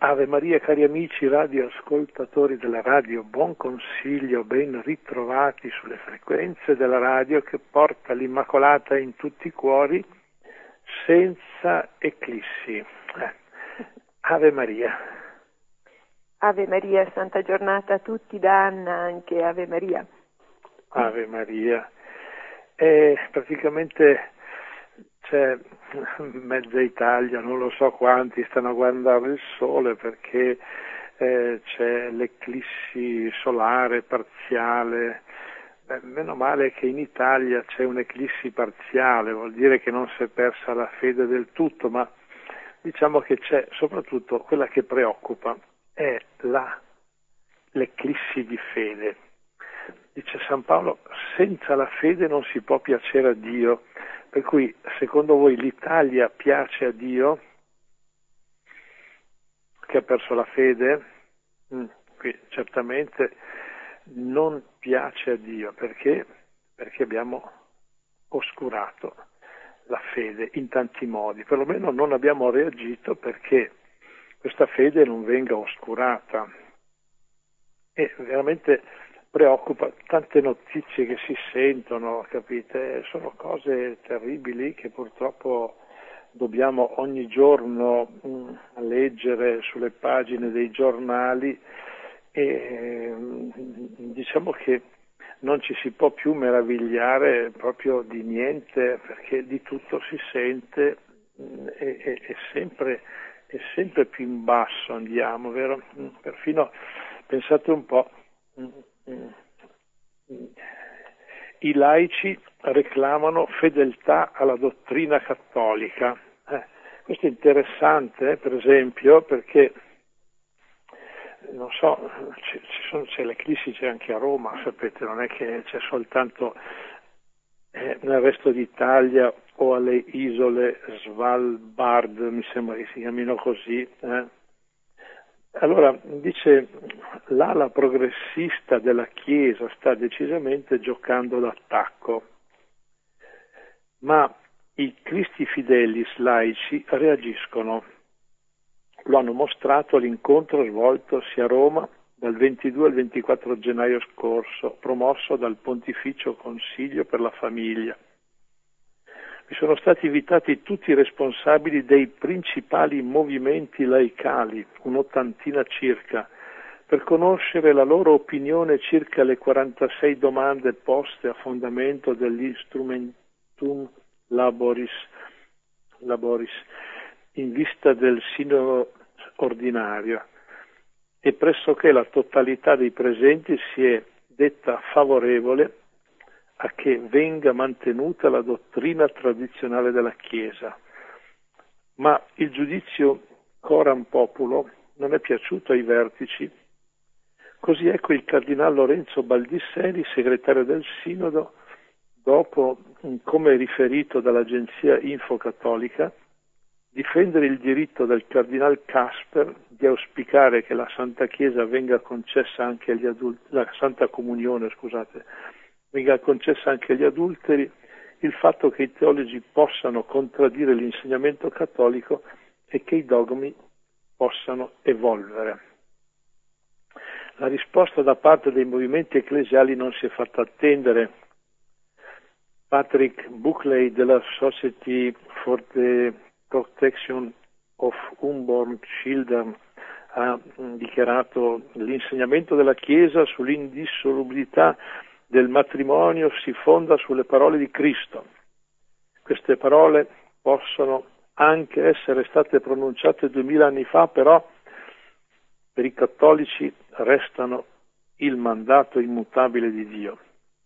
Ave Maria, cari amici radioascoltatori della radio, buon consiglio, ben ritrovati sulle frequenze della radio che porta l'Immacolata in tutti i cuori senza eclissi. Ave Maria. Ave Maria, santa giornata a tutti, da Anna anche, Ave Maria. Ave Maria. Praticamente c'è mezza Italia, non lo so quanti, stanno a guardare il sole perché c'è l'eclissi solare parziale. Meno male che in Italia c'è un'eclissi parziale, vuol dire che non si è persa la fede del tutto, ma diciamo che c'è soprattutto quella che preoccupa, è l'eclissi di fede. Dice San Paolo, senza la fede non si può piacere a Dio. Per cui, secondo voi, l'Italia piace a Dio, che ha perso la fede? Qui certamente non piace a Dio. Perché? Perché abbiamo oscurato la fede in tanti modi. Perlomeno non abbiamo reagito perché questa fede non venga oscurata. E veramente preoccupa, tante notizie che si sentono, capite? Sono cose terribili che purtroppo dobbiamo ogni giorno leggere sulle pagine dei giornali e diciamo che non ci si può più meravigliare proprio di niente perché di tutto si sente e sempre più in basso andiamo, vero? Perfino, pensate un po', i laici reclamano fedeltà alla dottrina cattolica. Questo è interessante, per esempio, perché non so, c'è l'eclissi, c'è anche a Roma, sapete, non è che c'è soltanto nel resto d'Italia o alle isole Svalbard, mi sembra che si chiamino così. Allora, dice, l'ala progressista della Chiesa sta decisamente giocando d'attacco, ma i Cristi Fidelis laici reagiscono. Lo hanno mostrato all'incontro svoltosi a Roma dal 22 al 24 gennaio scorso, promosso dal Pontificio Consiglio per la Famiglia. Vi sono stati invitati tutti i responsabili dei principali movimenti laicali, un'ottantina circa, per conoscere la loro opinione circa le 46 domande poste a fondamento dell'Instrumentum Laboris in vista del sinodo ordinario, e pressoché la totalità dei presenti si è detta favorevole a che venga mantenuta la dottrina tradizionale della Chiesa. Ma il giudizio coram populo non è piaciuto ai vertici. Così ecco il cardinal Lorenzo Baldisseri, segretario del Sinodo, dopo, come riferito dall'agenzia Infocattolica, difendere il diritto del cardinal Casper di auspicare che la Santa Chiesa venga concessa anche agli adulti, la Santa Comunione, venga concessa anche agli adulteri, il fatto che i teologi possano contraddire l'insegnamento cattolico e che i dogmi possano evolvere. La risposta da parte dei movimenti ecclesiali non si è fatta attendere. Patrick Buckley della Society for the Protection of Unborn Children ha dichiarato: l'insegnamento della Chiesa sull'indissolubilità del matrimonio si fonda sulle parole di Cristo. Queste parole possono anche essere state pronunciate 2000 anni fa, però per i cattolici restano il mandato immutabile di Dio.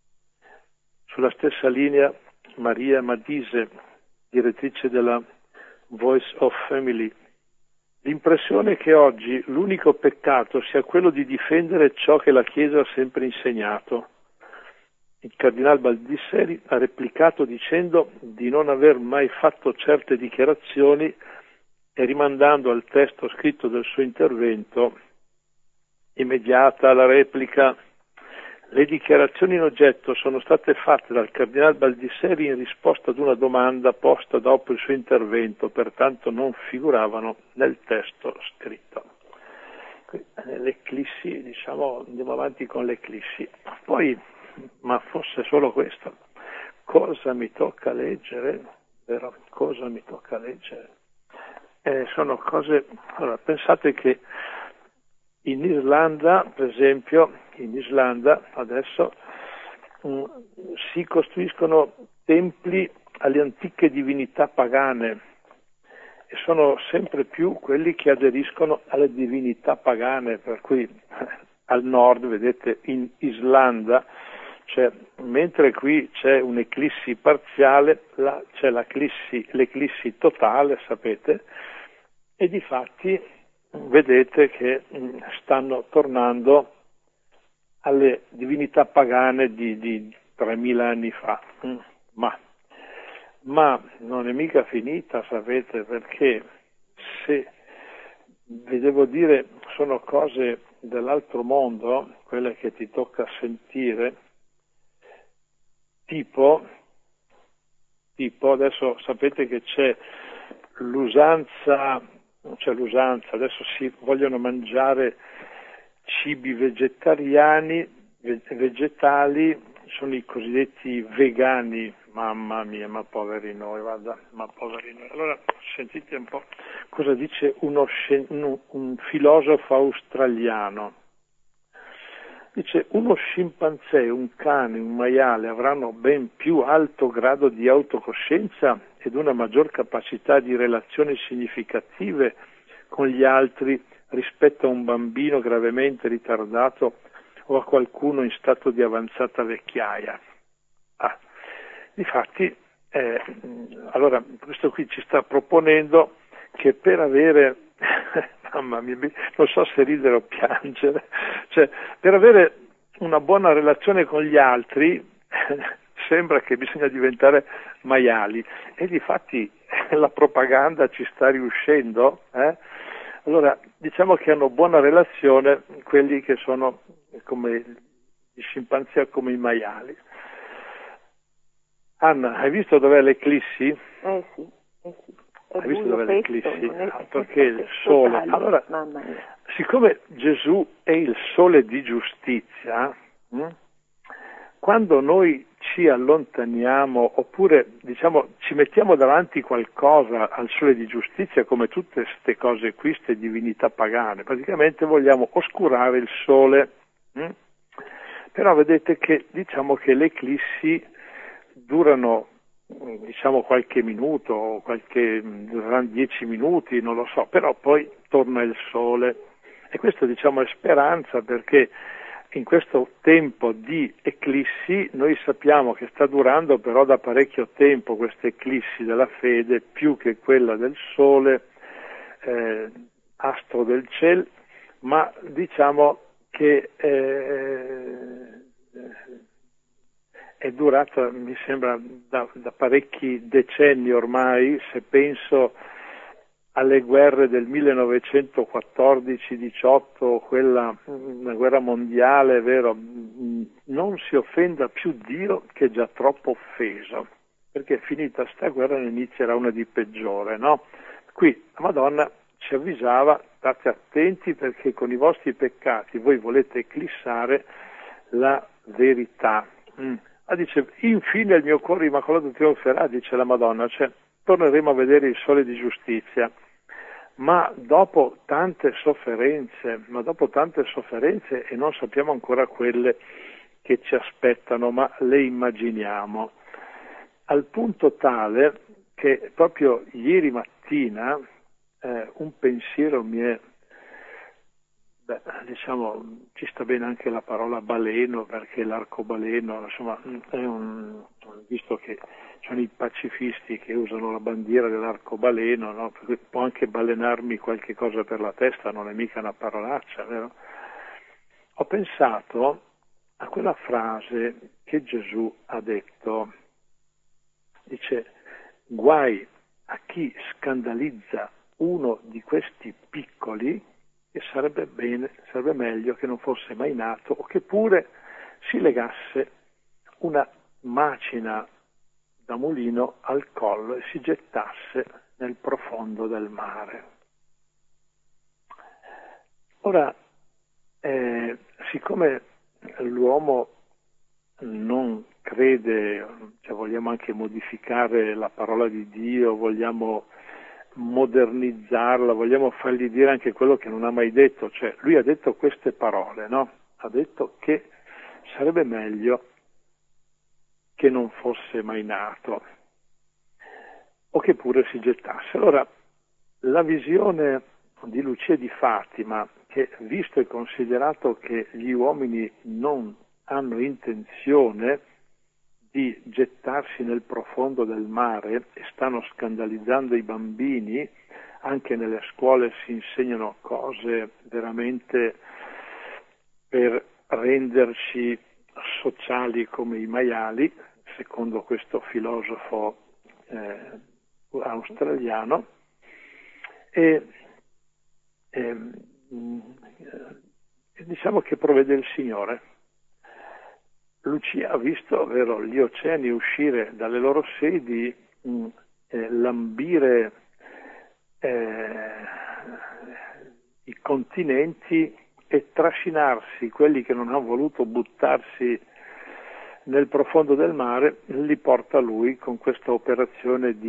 Sulla stessa linea Maria Madise, direttrice della Voice of Family: l'impressione è che oggi l'unico peccato sia quello di difendere ciò che la Chiesa ha sempre insegnato. Il cardinal Baldisseri ha replicato dicendo di non aver mai fatto certe dichiarazioni e rimandando al testo scritto del suo intervento, immediata la replica: le dichiarazioni in oggetto sono state fatte dal cardinal Baldisseri in risposta ad una domanda posta dopo il suo intervento, pertanto non figuravano nel testo scritto. l'eclissi, diciamo, andiamo avanti con l'eclissi. Poi, ma fosse solo questo, cosa mi tocca leggere? Vero? Cosa mi tocca leggere? Sono cose... Allora, pensate che in Islanda, per esempio, adesso si costruiscono templi alle antiche divinità pagane e sono sempre più quelli che aderiscono alle divinità pagane, per cui al nord, vedete, in Islanda, cioè, mentre qui c'è un'eclissi parziale, là c'è l'eclissi totale, sapete, e difatti vedete che stanno tornando alle divinità pagane di 3000 anni fa. Ma non è mica finita, sapete, perché se vi devo dire sono cose dell'altro mondo, quelle che ti tocca sentire, tipo adesso sapete che c'è l'usanza, adesso si vogliono mangiare cibi vegetariani, vegetali, sono i cosiddetti vegani. Mamma mia, ma poveri noi, guarda, ma poveri noi. Allora, sentite un po' cosa dice un filosofo australiano. Dice, uno scimpanzé, un cane, un maiale avranno ben più alto grado di autocoscienza ed una maggior capacità di relazioni significative con gli altri rispetto a un bambino gravemente ritardato o a qualcuno in stato di avanzata vecchiaia. Difatti, allora questo qui ci sta proponendo che per avere, mamma mia, non so se ridere o piangere, cioè per avere una buona relazione con gli altri sembra che bisogna diventare maiali e difatti la propaganda ci sta riuscendo. Allora diciamo che hanno buona relazione quelli che sono come gli scimpanzé, come i maiali. Anna, hai visto dov'è l'eclissi? Sì. Hai visto dov'è l'eclissi? Perché il sole. Sole. Allora, siccome Gesù è il sole di giustizia, quando noi ci allontaniamo oppure diciamo ci mettiamo davanti qualcosa al sole di giustizia, come tutte queste cose qui, queste divinità pagane, praticamente vogliamo oscurare il sole. Però vedete che diciamo che le eclissi durano diciamo qualche minuto, dureranno 10 minuti, non lo so, però poi torna il sole e questo diciamo è speranza, perché in questo tempo di eclissi noi sappiamo che sta durando però da parecchio tempo questa eclissi della fede, più che quella del sole, astro del cielo, ma diciamo che è durata, mi sembra, da parecchi decenni ormai. Se penso alle guerre del 1914-18, una guerra mondiale, vero, non si offenda più Dio che è già troppo offeso, perché finita sta guerra ne inizierà una di peggiore, no? Qui la Madonna ci avvisava, state attenti perché con i vostri peccati voi volete eclissare la verità. Dice, infine il mio cuore immacolato trionferà, dice la Madonna, cioè torneremo a vedere il sole di giustizia, ma dopo tante sofferenze e non sappiamo ancora quelle che ci aspettano, ma le immaginiamo, al punto tale che proprio ieri mattina un pensiero mi è, diciamo, ci sta bene anche la parola baleno, perché l'arcobaleno, insomma, visto che sono i pacifisti che usano la bandiera dell'arcobaleno, no? Perché può anche balenarmi qualche cosa per la testa, non è mica una parolaccia, vero? Ho pensato a quella frase che Gesù ha detto, dice, guai a chi scandalizza uno di questi piccoli, che sarebbe meglio che non fosse mai nato o che pure si legasse una macina da mulino al collo e si gettasse nel profondo del mare. Ora, siccome l'uomo non crede, cioè vogliamo anche modificare la parola di Dio, vogliamo modernizzarla, vogliamo fargli dire anche quello che non ha mai detto, cioè lui ha detto queste parole, no? Ha detto che sarebbe meglio che non fosse mai nato o che pure si gettasse. Allora, la visione di Lucia di Fatima, che visto e considerato che gli uomini non hanno intenzione di gettarsi nel profondo del mare e stanno scandalizzando i bambini, anche nelle scuole si insegnano cose veramente per renderci sociali come i maiali, secondo questo filosofo australiano, e diciamo che provvede il Signore. Lucia ha visto, vero, gli oceani uscire dalle loro sedi, lambire i continenti e trascinarsi quelli che non hanno voluto buttarsi nel profondo del mare, li porta lui con questa operazione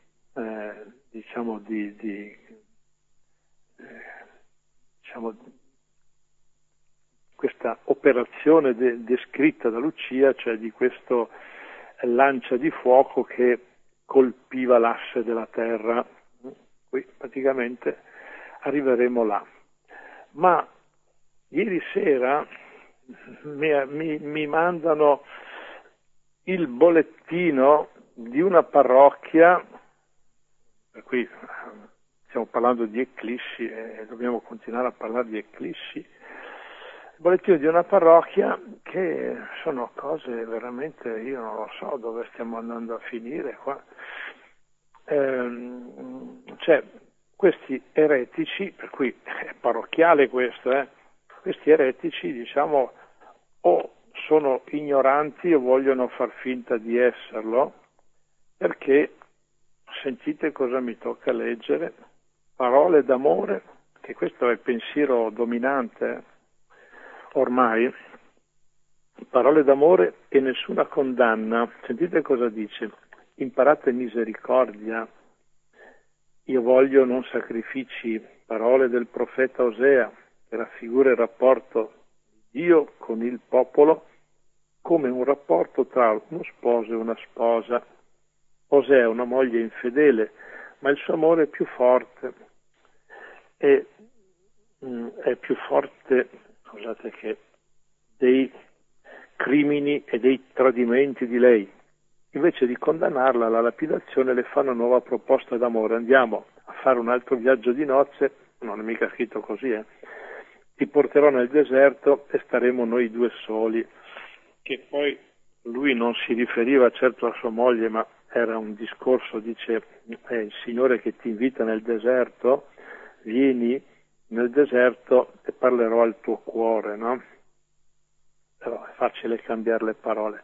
questa operazione descritta da Lucia, cioè di questo lancia di fuoco che colpiva l'asse della terra. Qui praticamente arriveremo là. Ma ieri sera mi mandano il bollettino di una parrocchia, per cui stiamo parlando di eclissi e dobbiamo continuare a parlare di eclissi, il bollettino di una parrocchia che sono cose veramente, io non lo so dove stiamo andando a finire qua. Cioè, questi eretici, per cui è parrocchiale questo, questi eretici, diciamo, o sono ignoranti o vogliono far finta di esserlo, perché sentite cosa mi tocca leggere, parole d'amore, che questo è il pensiero dominante ormai, parole d'amore e nessuna condanna. Sentite cosa dice: imparate misericordia, io voglio non sacrifici, parole del profeta Osea, che raffigura il rapporto di Dio con il popolo come un rapporto tra uno sposo e una sposa. Osea è una moglie infedele, ma il suo amore è più forte, è più forte, scusate, che dei crimini e dei tradimenti di lei. Invece di condannarla alla lapidazione le fa una nuova proposta d'amore: andiamo a fare un altro viaggio di nozze, non è mica scritto così, ti porterò nel deserto e staremo noi due soli. Che poi lui non si riferiva certo a sua moglie, ma era un discorso, dice, è il Signore che ti invita nel deserto, vieni nel deserto e parlerò al tuo cuore, no? Però è facile cambiare le parole.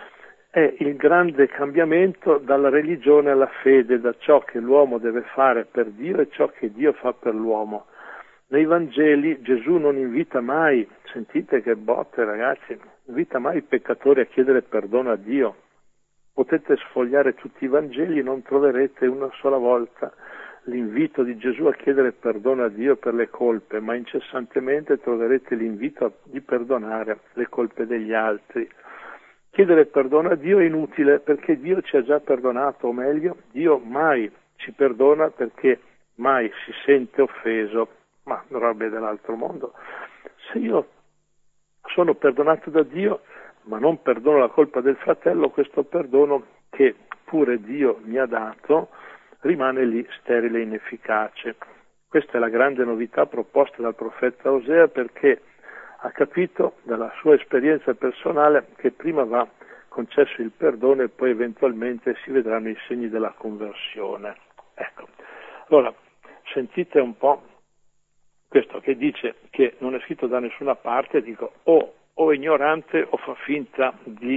È il grande cambiamento dalla religione alla fede, da ciò che l'uomo deve fare per Dio e ciò che Dio fa per l'uomo. Nei Vangeli Gesù non invita mai, sentite che botte ragazzi, invita mai i peccatori a chiedere perdono a Dio. Potete sfogliare tutti i Vangeli, non troverete una sola volta l'invito di Gesù a chiedere perdono a Dio per le colpe, ma incessantemente troverete l'invito di perdonare le colpe degli altri. Chiedere perdono a Dio è inutile perché Dio ci ha già perdonato, o meglio, Dio mai ci perdona perché mai si sente offeso, ma robe dell'altro mondo. Se io sono perdonato da Dio, ma non perdono la colpa del fratello, questo perdono che pure Dio mi ha dato rimane lì sterile e inefficace. Questa è la grande novità proposta dal profeta Osea, perché ha capito dalla sua esperienza personale che prima va concesso il perdono e poi eventualmente si vedranno i segni della conversione. Ecco, allora sentite un po' questo che dice che non è scritto da nessuna parte, dico o è ignorante o fa finta di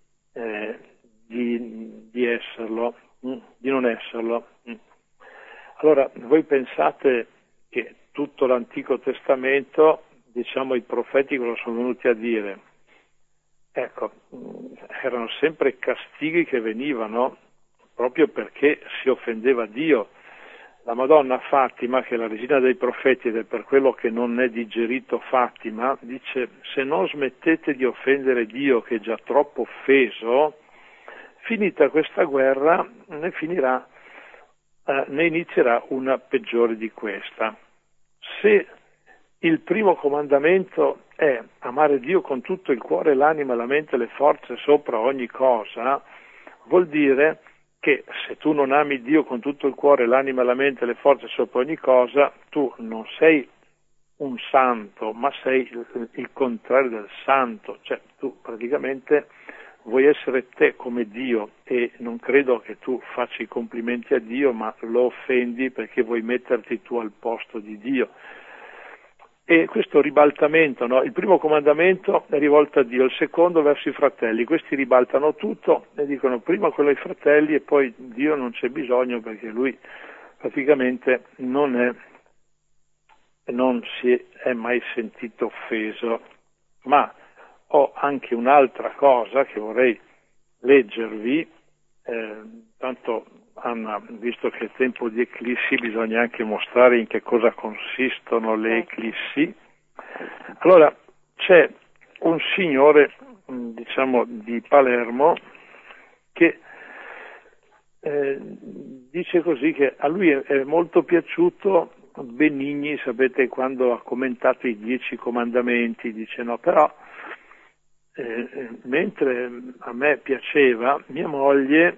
esserlo, di non esserlo. Allora, voi pensate che tutto l'Antico Testamento, diciamo, i profeti cosa sono venuti a dire? Ecco, erano sempre castighi che venivano proprio perché si offendeva Dio. La Madonna Fatima, che è la regina dei profeti ed è per quello che non è digerito Fatima, dice: se non smettete di offendere Dio che è già troppo offeso, finita questa guerra ne inizierà una peggiore di questa. Se il primo comandamento è amare Dio con tutto il cuore, l'anima, la mente e le forze sopra ogni cosa, vuol dire che se tu non ami Dio con tutto il cuore, l'anima, la mente e le forze sopra ogni cosa, tu non sei un santo, ma sei il contrario del santo, cioè tu praticamente vuoi essere te come Dio e non credo che tu faccia i complimenti a Dio, ma lo offendi perché vuoi metterti tu al posto di Dio. E questo ribaltamento, no? Il primo comandamento è rivolto a Dio, il secondo verso i fratelli, questi ribaltano tutto e dicono prima quello ai fratelli e poi Dio non c'è bisogno perché lui praticamente non si è mai sentito offeso. Ma ho anche un'altra cosa che vorrei leggervi, tanto Anna, visto che è tempo di eclissi, bisogna anche mostrare in che cosa consistono le eclissi. Allora, c'è un signore, diciamo, di Palermo che dice così che a lui è molto piaciuto Benigni, sapete, quando ha commentato i 10 comandamenti, dice no, però mentre a me piaceva, mia moglie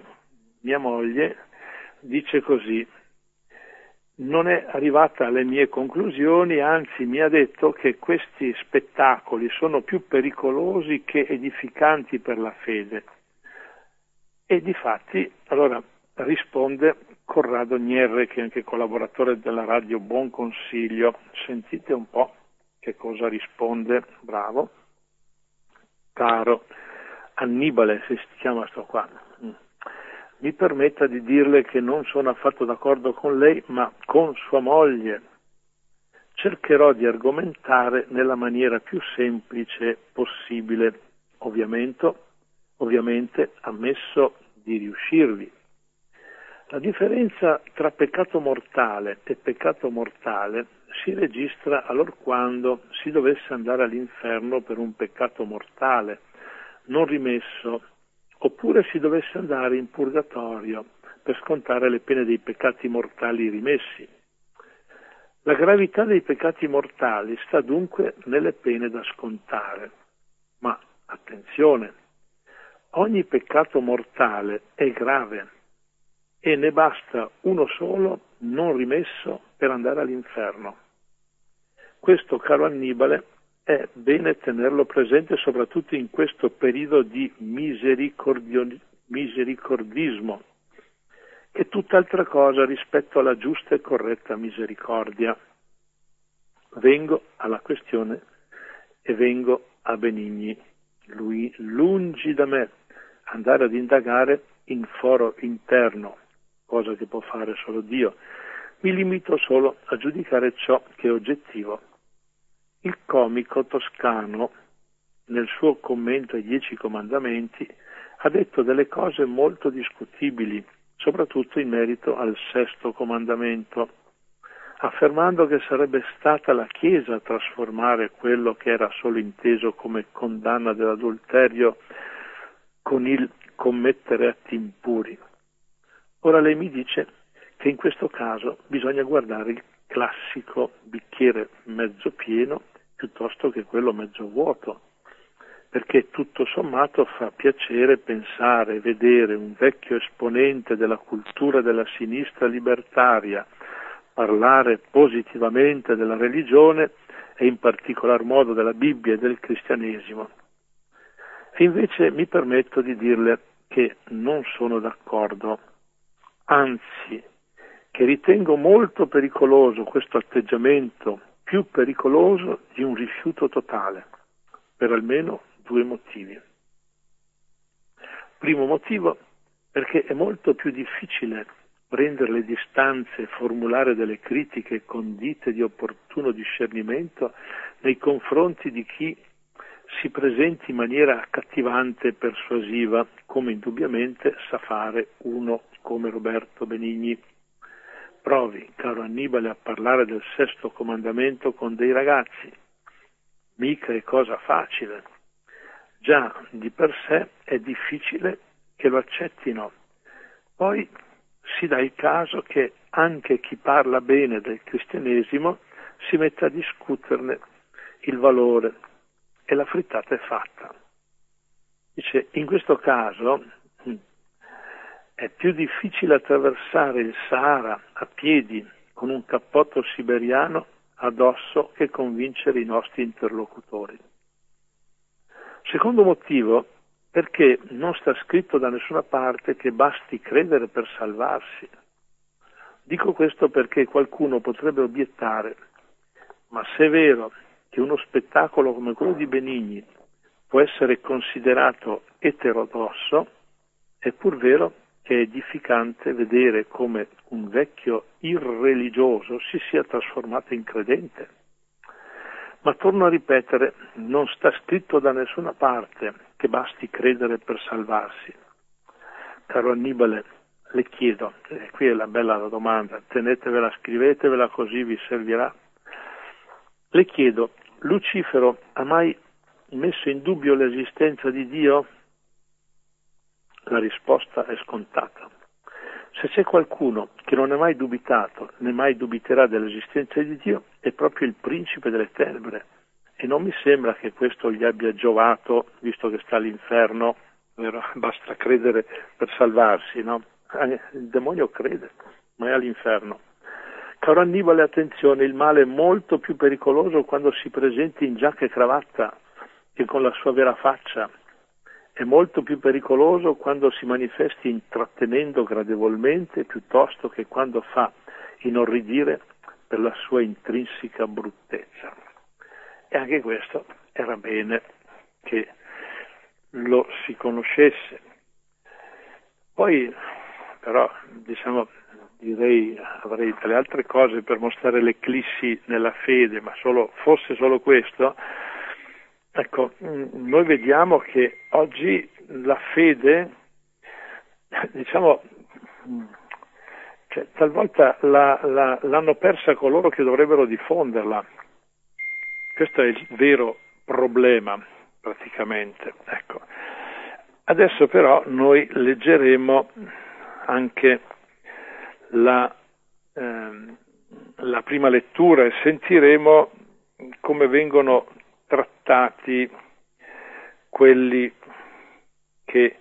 dice così: non è arrivata alle mie conclusioni, anzi mi ha detto che questi spettacoli sono più pericolosi che edificanti per la fede. E difatti, allora risponde Corrado Nierre, che è anche collaboratore della radio Buon Consiglio. Sentite un po' che cosa risponde, bravo. Caro Annibale, si chiama sto qua. Mi permetta di dirle che non sono affatto d'accordo con lei, ma con sua moglie. Cercherò di argomentare nella maniera più semplice possibile, ovviamente ammesso di riuscirvi. La differenza tra peccato mortale e peccato mortale si registra allorquando si dovesse andare all'inferno per un peccato mortale non rimesso, oppure si dovesse andare in purgatorio per scontare le pene dei peccati mortali rimessi. La gravità dei peccati mortali sta dunque nelle pene da scontare. Ma attenzione, ogni peccato mortale è grave e ne basta uno solo non rimesso per andare all'inferno. Questo, caro Annibale, è bene tenerlo presente soprattutto in questo periodo di misericordismo, che è tutt'altra cosa rispetto alla giusta e corretta misericordia. Vengo alla questione e vengo a Benigni. Lui, lungi da me andare ad indagare in foro interno, cosa che può fare solo Dio. Mi limito solo a giudicare ciò che è oggettivo. Il comico toscano, nel suo commento ai 10 comandamenti, ha detto delle cose molto discutibili, soprattutto in merito al 6° comandamento, affermando che sarebbe stata la Chiesa a trasformare quello che era solo inteso come condanna dell'adulterio con il commettere atti impuri. Ora lei mi dice che in questo caso bisogna guardare il classico bicchiere mezzo pieno piuttosto che quello mezzo vuoto, perché tutto sommato fa piacere pensare e vedere un vecchio esponente della cultura della sinistra libertaria parlare positivamente della religione e in particolar modo della Bibbia e del cristianesimo. E invece mi permetto di dirle che non sono d'accordo, anzi che ritengo molto pericoloso questo atteggiamento, più pericoloso di un rifiuto totale, per almeno 2 motivi. Primo motivo, perché è molto più difficile prendere le distanze e formulare delle critiche condite di opportuno discernimento nei confronti di chi si presenti in maniera accattivante e persuasiva, come indubbiamente sa fare uno come Roberto Benigni. Provi, caro Annibale, a parlare del sesto comandamento con dei ragazzi. Mica è cosa facile. Già di per sé è difficile che lo accettino. Poi si dà il caso che anche chi parla bene del cristianesimo si metta a discuterne il valore e la frittata è fatta. Dice, in questo caso è più difficile attraversare il Sahara a piedi con un cappotto siberiano addosso che convincere i nostri interlocutori. Secondo motivo, perché non sta scritto da nessuna parte che basti credere per salvarsi. Dico questo perché qualcuno potrebbe obiettare, ma se è vero che uno spettacolo come quello di Benigni può essere considerato eterodosso, è pur vero che è edificante vedere come un vecchio irreligioso si sia trasformato in credente. Ma torno a ripetere, non sta scritto da nessuna parte che basti credere per salvarsi. Caro Annibale, le chiedo, qui è la bella domanda, tenetevela, scrivetevela così vi servirà. Le chiedo, Lucifero ha mai messo in dubbio l'esistenza di Dio? La risposta è scontata. Se c'è qualcuno che non è mai dubitato, né mai dubiterà dell'esistenza di Dio, è proprio il principe delle tenebre. E non mi sembra che questo gli abbia giovato, visto che sta all'inferno, vero? Basta credere per salvarsi, no? Il demonio crede, ma è all'inferno. Caro Annibale, attenzione, il male è molto più pericoloso quando si presenta in giacca e cravatta che con la sua vera faccia. È molto più pericoloso quando si manifesti intrattenendo gradevolmente piuttosto che quando fa inorridire per la sua intrinseca bruttezza. E anche questo era bene che lo si conoscesse. Poi, però, avrei delle altre cose per mostrare l'eclissi nella fede, ma fosse solo questo. Ecco, noi vediamo che oggi la fede, talvolta l'hanno persa coloro che dovrebbero diffonderla. Questo è il vero problema, praticamente. Ecco. Adesso però noi leggeremo anche la prima lettura e sentiremo come vengono trattati quelli che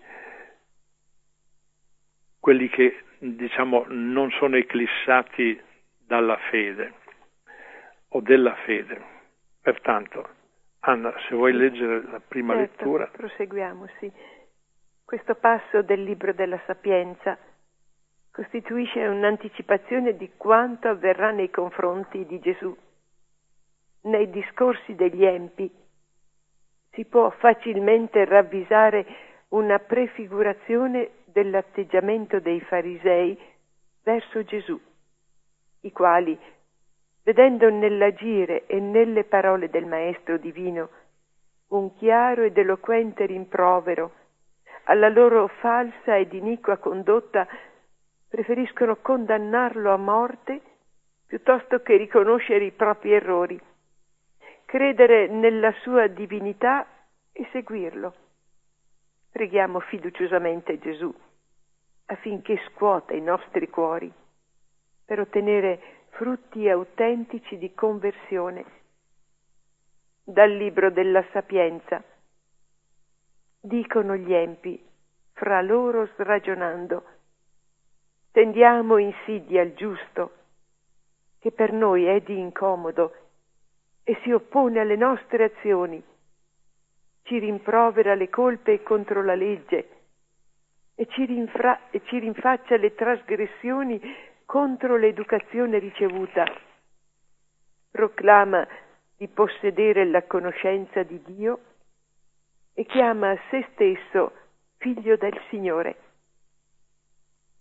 non sono eclissati dalla fede o della fede. Pertanto, Anna, se vuoi leggere la prima lettura. Proseguiamo, sì. Questo passo del libro della Sapienza costituisce un'anticipazione di quanto avverrà nei confronti di Gesù. Nei discorsi degli empi si può facilmente ravvisare una prefigurazione dell'atteggiamento dei farisei verso Gesù, i quali, vedendo nell'agire e nelle parole del Maestro divino un chiaro ed eloquente rimprovero alla loro falsa ed iniqua condotta, preferiscono condannarlo a morte piuttosto che riconoscere i propri errori, credere nella sua divinità e seguirlo. Preghiamo fiduciosamente Gesù affinché scuota i nostri cuori per ottenere frutti autentici di conversione. Dal libro della Sapienza. Dicono gli empi, fra loro sragionando, tendiamo insidia al giusto, che per noi è di incomodo e si oppone alle nostre azioni, ci rimprovera le colpe contro la legge e ci rinfaccia le trasgressioni contro l'educazione ricevuta. Proclama di possedere la conoscenza di Dio e chiama a se stesso figlio del Signore.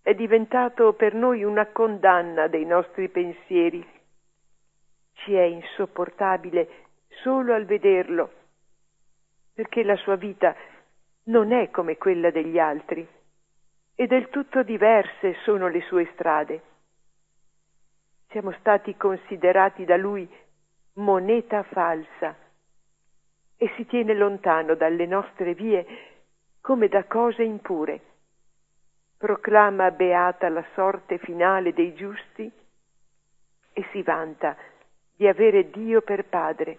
è diventato per noi una condanna dei nostri pensieri. Ci è insopportabile solo al vederlo, perché la sua vita non è come quella degli altri e del tutto diverse sono le sue strade. Siamo stati considerati da lui moneta falsa e si tiene lontano dalle nostre vie come da cose impure. Proclama beata la sorte finale dei giusti e si vanta di avere Dio per padre.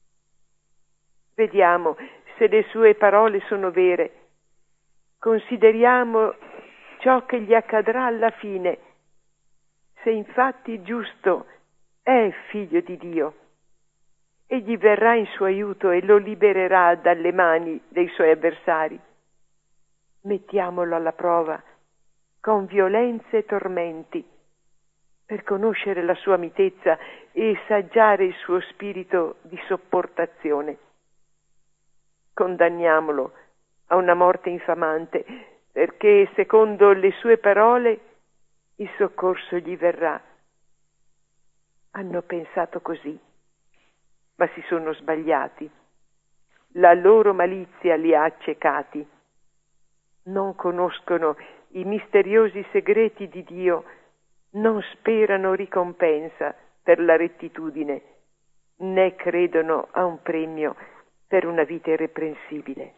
Vediamo se le sue parole sono vere. Consideriamo ciò che gli accadrà alla fine. Se infatti giusto è figlio di Dio, egli verrà in suo aiuto e lo libererà dalle mani dei suoi avversari. Mettiamolo alla prova con violenze e tormenti per conoscere la sua mitezza e saggiare il suo spirito di sopportazione. Condanniamolo a una morte infamante, perché secondo le sue parole il soccorso gli verrà. Hanno pensato così, ma si sono sbagliati. La loro malizia li ha accecati. Non conoscono i misteriosi segreti di Dio, non sperano ricompensa per la rettitudine, né credono a un premio per una vita irreprensibile.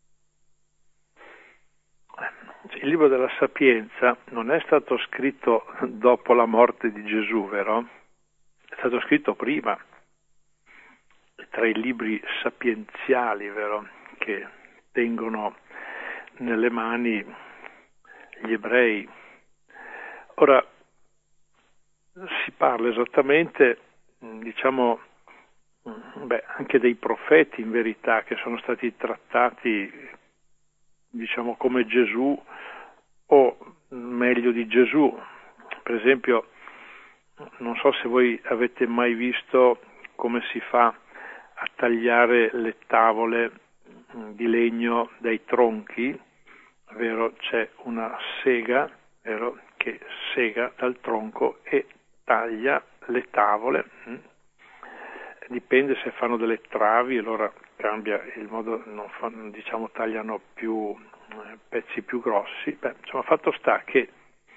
Il libro della Sapienza non è stato scritto dopo la morte di Gesù, vero? È stato scritto prima, tra i libri sapienziali, vero? Che tengono nelle mani gli ebrei. Ora, si parla esattamente, diciamo, anche dei profeti in verità che sono stati trattati, diciamo, come Gesù o meglio di Gesù. Per esempio, non so se voi avete mai visto come si fa a tagliare le tavole di legno dai tronchi, vero? C'è una sega, vero? Che sega dal tronco e taglia le tavole. Dipende se fanno delle travi, allora cambia il modo, diciamo, tagliano più pezzi più grossi. Insomma, fatto sta che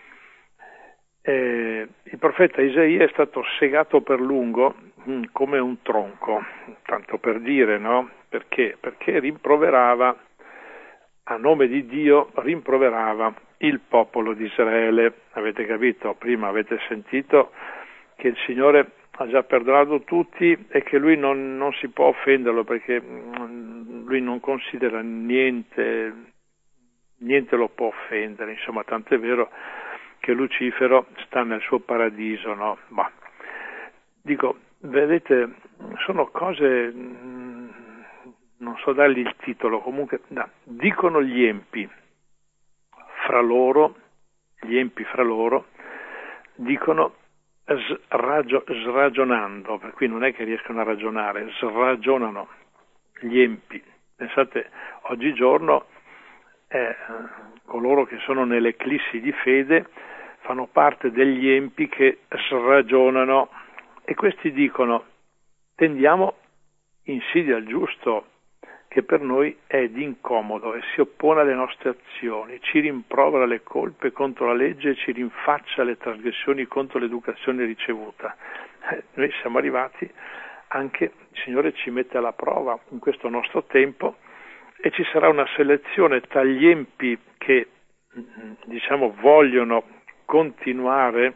il profeta Isaia è stato segato per lungo come un tronco, tanto per dire, no? Perché? Perché rimproverava, a nome di Dio, rimproverava il popolo di Israele. Avete capito? Prima avete sentito che il Signore ha già perdonato tutti e che lui non si può offenderlo, perché lui non considera niente lo può offendere, insomma, tanto è vero che Lucifero sta nel suo paradiso, no? Ma dico, vedete, sono cose, non so dargli il titolo, comunque dicono gli empi fra loro, dicono sragionando, per cui non è che riescono a ragionare, sragionano gli empi. Pensate, oggigiorno coloro che sono nell'eclissi di fede fanno parte degli empi che sragionano, e questi dicono: tendiamo insidia al giusto, che per noi è di incomodo e si oppone alle nostre azioni, ci rimprovera le colpe contro la legge e ci rinfaccia le trasgressioni contro l'educazione ricevuta. Noi siamo arrivati, anche il Signore ci mette alla prova in questo nostro tempo, e ci sarà una selezione tra gli empi che, diciamo, vogliono continuare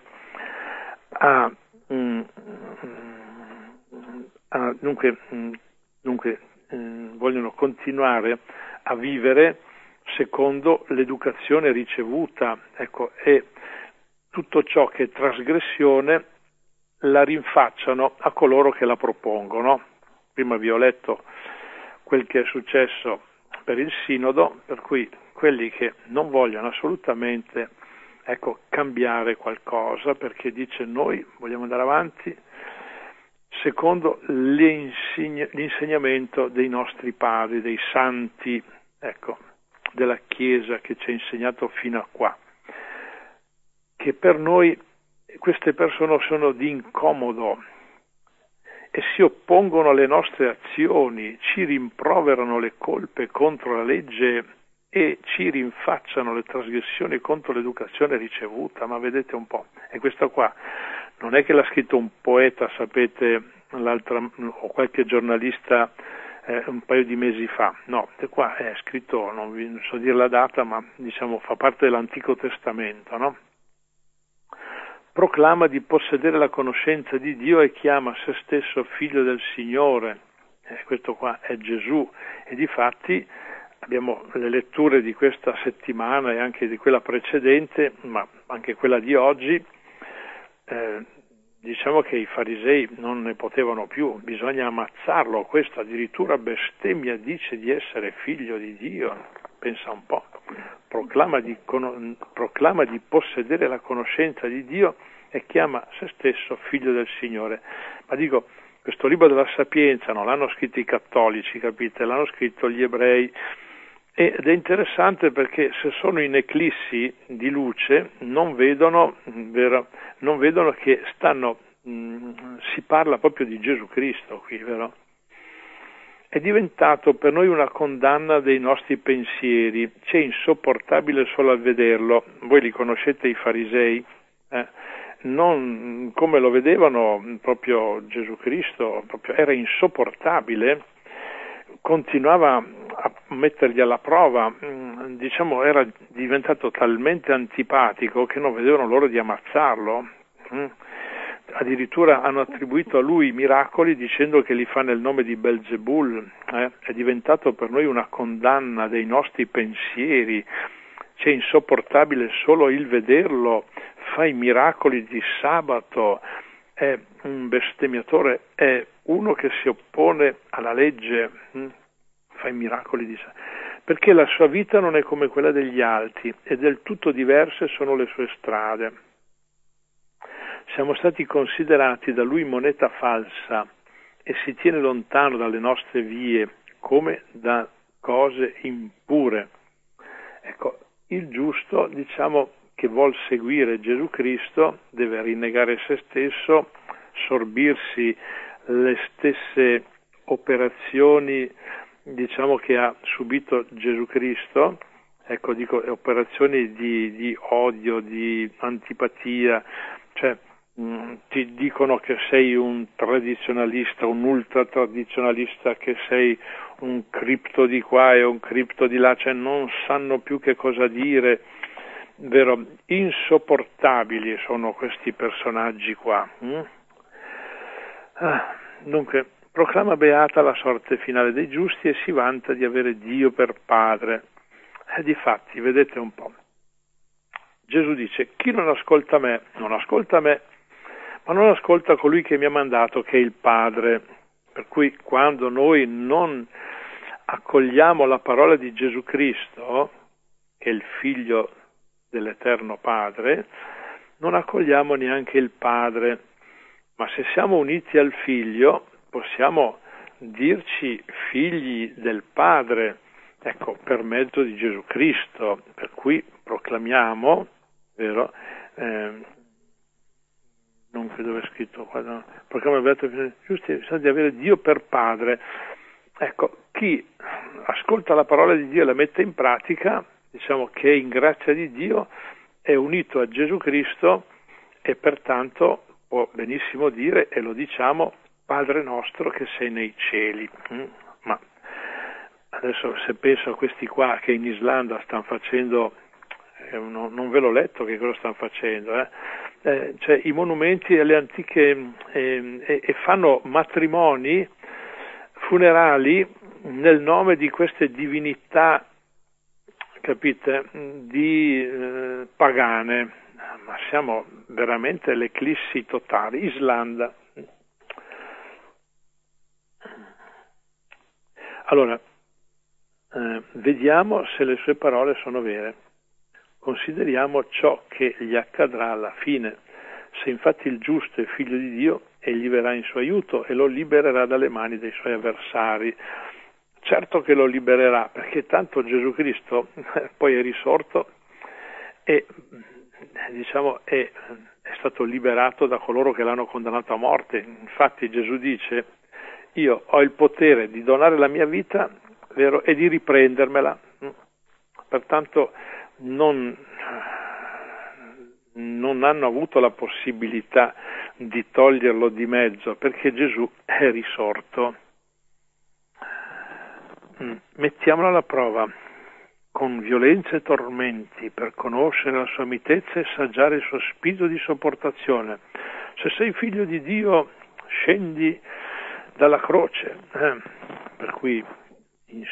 vogliono continuare a vivere secondo l'educazione ricevuta, ecco, e tutto ciò che è trasgressione la rinfacciano a coloro che la propongono. Prima vi ho letto quel che è successo per il Sinodo, per cui quelli che non vogliono assolutamente, ecco, cambiare qualcosa, perché dice: noi vogliamo andare avanti secondo l'insegnamento dei nostri padri, dei santi, ecco, della Chiesa che ci ha insegnato fino a qua. che per noi queste persone sono di incomodo e si oppongono alle nostre azioni, ci rimproverano le colpe contro la legge e ci rinfacciano le trasgressioni contro l'educazione ricevuta, ma vedete un po', e questo qua non è che l'ha scritto un poeta, sapete, o qualche giornalista un paio di mesi fa, no, qua è scritto, non so dire la data, ma diciamo fa parte dell'Antico Testamento, no? Proclama di possedere la conoscenza di Dio e chiama se stesso figlio del Signore. Questo qua è Gesù, e difatti abbiamo le letture di questa settimana e anche di quella precedente, ma anche quella di oggi, diciamo che i farisei non ne potevano più, bisogna ammazzarlo, questo addirittura bestemmia, dice di essere figlio di Dio, pensa un po', proclama di possedere la conoscenza di Dio e chiama se stesso figlio del Signore. Ma dico, questo libro della Sapienza non l'hanno scritto i cattolici, capite? L'hanno scritto gli ebrei, ed è interessante perché se sono in eclissi di luce non vedono che si parla proprio di Gesù Cristo qui, vero? È diventato per noi una condanna dei nostri pensieri, c'è insopportabile solo a vederlo. Voi li conoscete i farisei? Non come lo vedevano proprio Gesù Cristo, proprio era insopportabile, continuava a metterli alla prova, diciamo era diventato talmente antipatico che non vedevano l'ora di ammazzarlo. Addirittura hanno attribuito a lui miracoli dicendo che li fa nel nome di Belzebul. È diventato per noi una condanna dei nostri pensieri, c'è insopportabile solo il vederlo, fa i miracoli di sabato, è un bestemmiatore, è uno che si oppone alla legge, fa i miracoli di sabato, perché la sua vita non è come quella degli altri e del tutto diverse sono le sue strade. Siamo stati considerati da lui moneta falsa e si tiene lontano dalle nostre vie come da cose impure. Ecco, il giusto, diciamo, che vuol seguire Gesù Cristo deve rinnegare se stesso, sorbirsi le stesse operazioni, diciamo, che ha subito Gesù Cristo, ecco, dico operazioni di odio, di antipatia, cioè ti dicono che sei un tradizionalista, un ultra tradizionalista, che sei un cripto di qua e un cripto di là, cioè non sanno più che cosa dire, vero? Insopportabili sono questi personaggi qua. Dunque, proclama beata la sorte finale dei giusti e si vanta di avere Dio per padre. Difatti, vedete un po', Gesù dice: chi non ascolta me, ma non ascolta colui che mi ha mandato, che è il Padre. Per cui quando noi non accogliamo la parola di Gesù Cristo, che è il Figlio dell'Eterno Padre, non accogliamo neanche il Padre. Ma se siamo uniti al Figlio, possiamo dirci figli del Padre, ecco, per mezzo di Gesù Cristo. Per cui proclamiamo, vero? Non credo dove è scritto qua, no? Proclama beato giusti di avere Dio per padre. Ecco, chi ascolta la parola di Dio e la mette in pratica, diciamo che è in grazia di Dio, è unito a Gesù Cristo e pertanto può benissimo dire, e lo diciamo, Padre nostro che sei nei cieli. Ma adesso se penso a questi qua che in Islanda stanno facendo, non ve l'ho letto che cosa stanno facendo, cioè i monumenti alle antiche e fanno matrimoni funerali nel nome di queste divinità, capite, pagane. Ma siamo veramente all'eclissi totale. Islanda. Allora, vediamo se le sue parole sono vere. Consideriamo ciò che gli accadrà alla fine. Se infatti il giusto è figlio di Dio, egli verrà in suo aiuto e lo libererà dalle mani dei suoi avversari. Certo che lo libererà, perché tanto Gesù Cristo poi è risorto e diciamo, è stato liberato da coloro che l'hanno condannato a morte. Infatti Gesù dice: io ho il potere di donare la mia vita, vero, e di riprendermela. Pertanto non hanno avuto la possibilità di toglierlo di mezzo, perché Gesù è risorto. Mettiamolo alla prova con violenza e tormenti per conoscere la sua mitezza e assaggiare il suo spirito di sopportazione. Se sei figlio di Dio, scendi dalla croce. Per cui il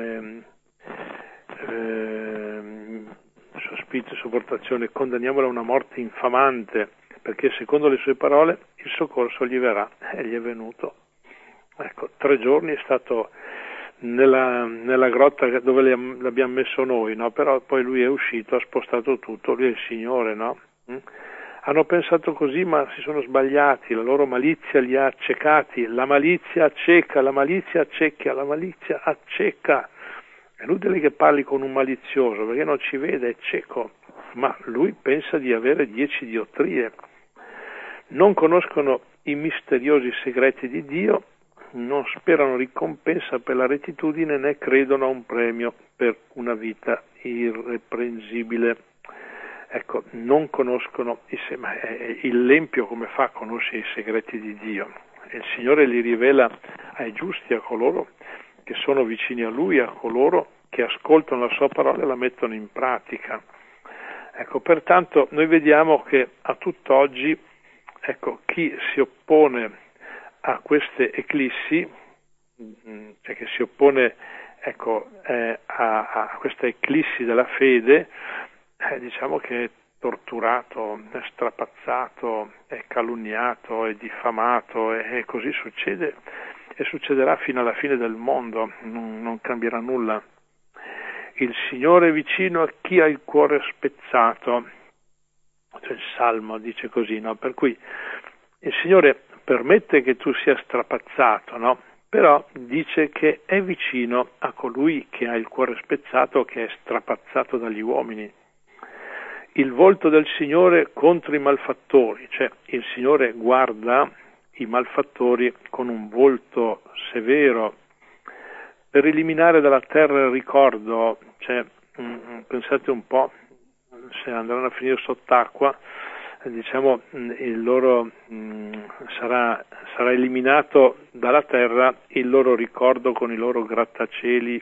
suo spirito di sopportazione, condanniamolo a una morte infamante, perché secondo le sue parole il soccorso gli verrà, e gli è venuto. Ecco, 3 giorni è stato nella grotta dove l'abbiamo messo noi, no? Però poi lui è uscito, ha spostato tutto, lui è il Signore, no? Hanno pensato così, ma si sono sbagliati, la loro malizia li ha accecati, la malizia acceca, la malizia accecchia, la malizia acceca. È inutile che parli con un malizioso, perché non ci vede, è cieco, ma lui pensa di avere 10 diottrie. Non conoscono i misteriosi segreti di Dio, non sperano ricompensa per la rettitudine, né credono a un premio per una vita irreprensibile. Ecco, non conoscono ma il l'empio come fa a conoscere i segreti di Dio? E il Signore li rivela ai giusti, a coloro che sono vicini a Lui, a coloro che ascoltano la Sua parola e la mettono in pratica. Ecco, pertanto noi vediamo che a tutt'oggi, ecco, chi si oppone a queste eclissi, cioè che si oppone, ecco, a questa eclissi della fede, diciamo che è torturato, è strapazzato, è calunniato, è diffamato, e così succede e succederà fino alla fine del mondo, non cambierà nulla. Il Signore è vicino a chi ha il cuore spezzato, cioè il Salmo dice così, no? Per cui il Signore permette che tu sia strapazzato, no? Però dice che è vicino a colui che ha il cuore spezzato, che è strapazzato dagli uomini. Il volto del Signore contro i malfattori, cioè il Signore guarda i malfattori con un volto severo per eliminare dalla terra il ricordo, cioè pensate un po', se andranno a finire sott'acqua, diciamo il loro sarà eliminato dalla terra il loro ricordo con i loro grattacieli,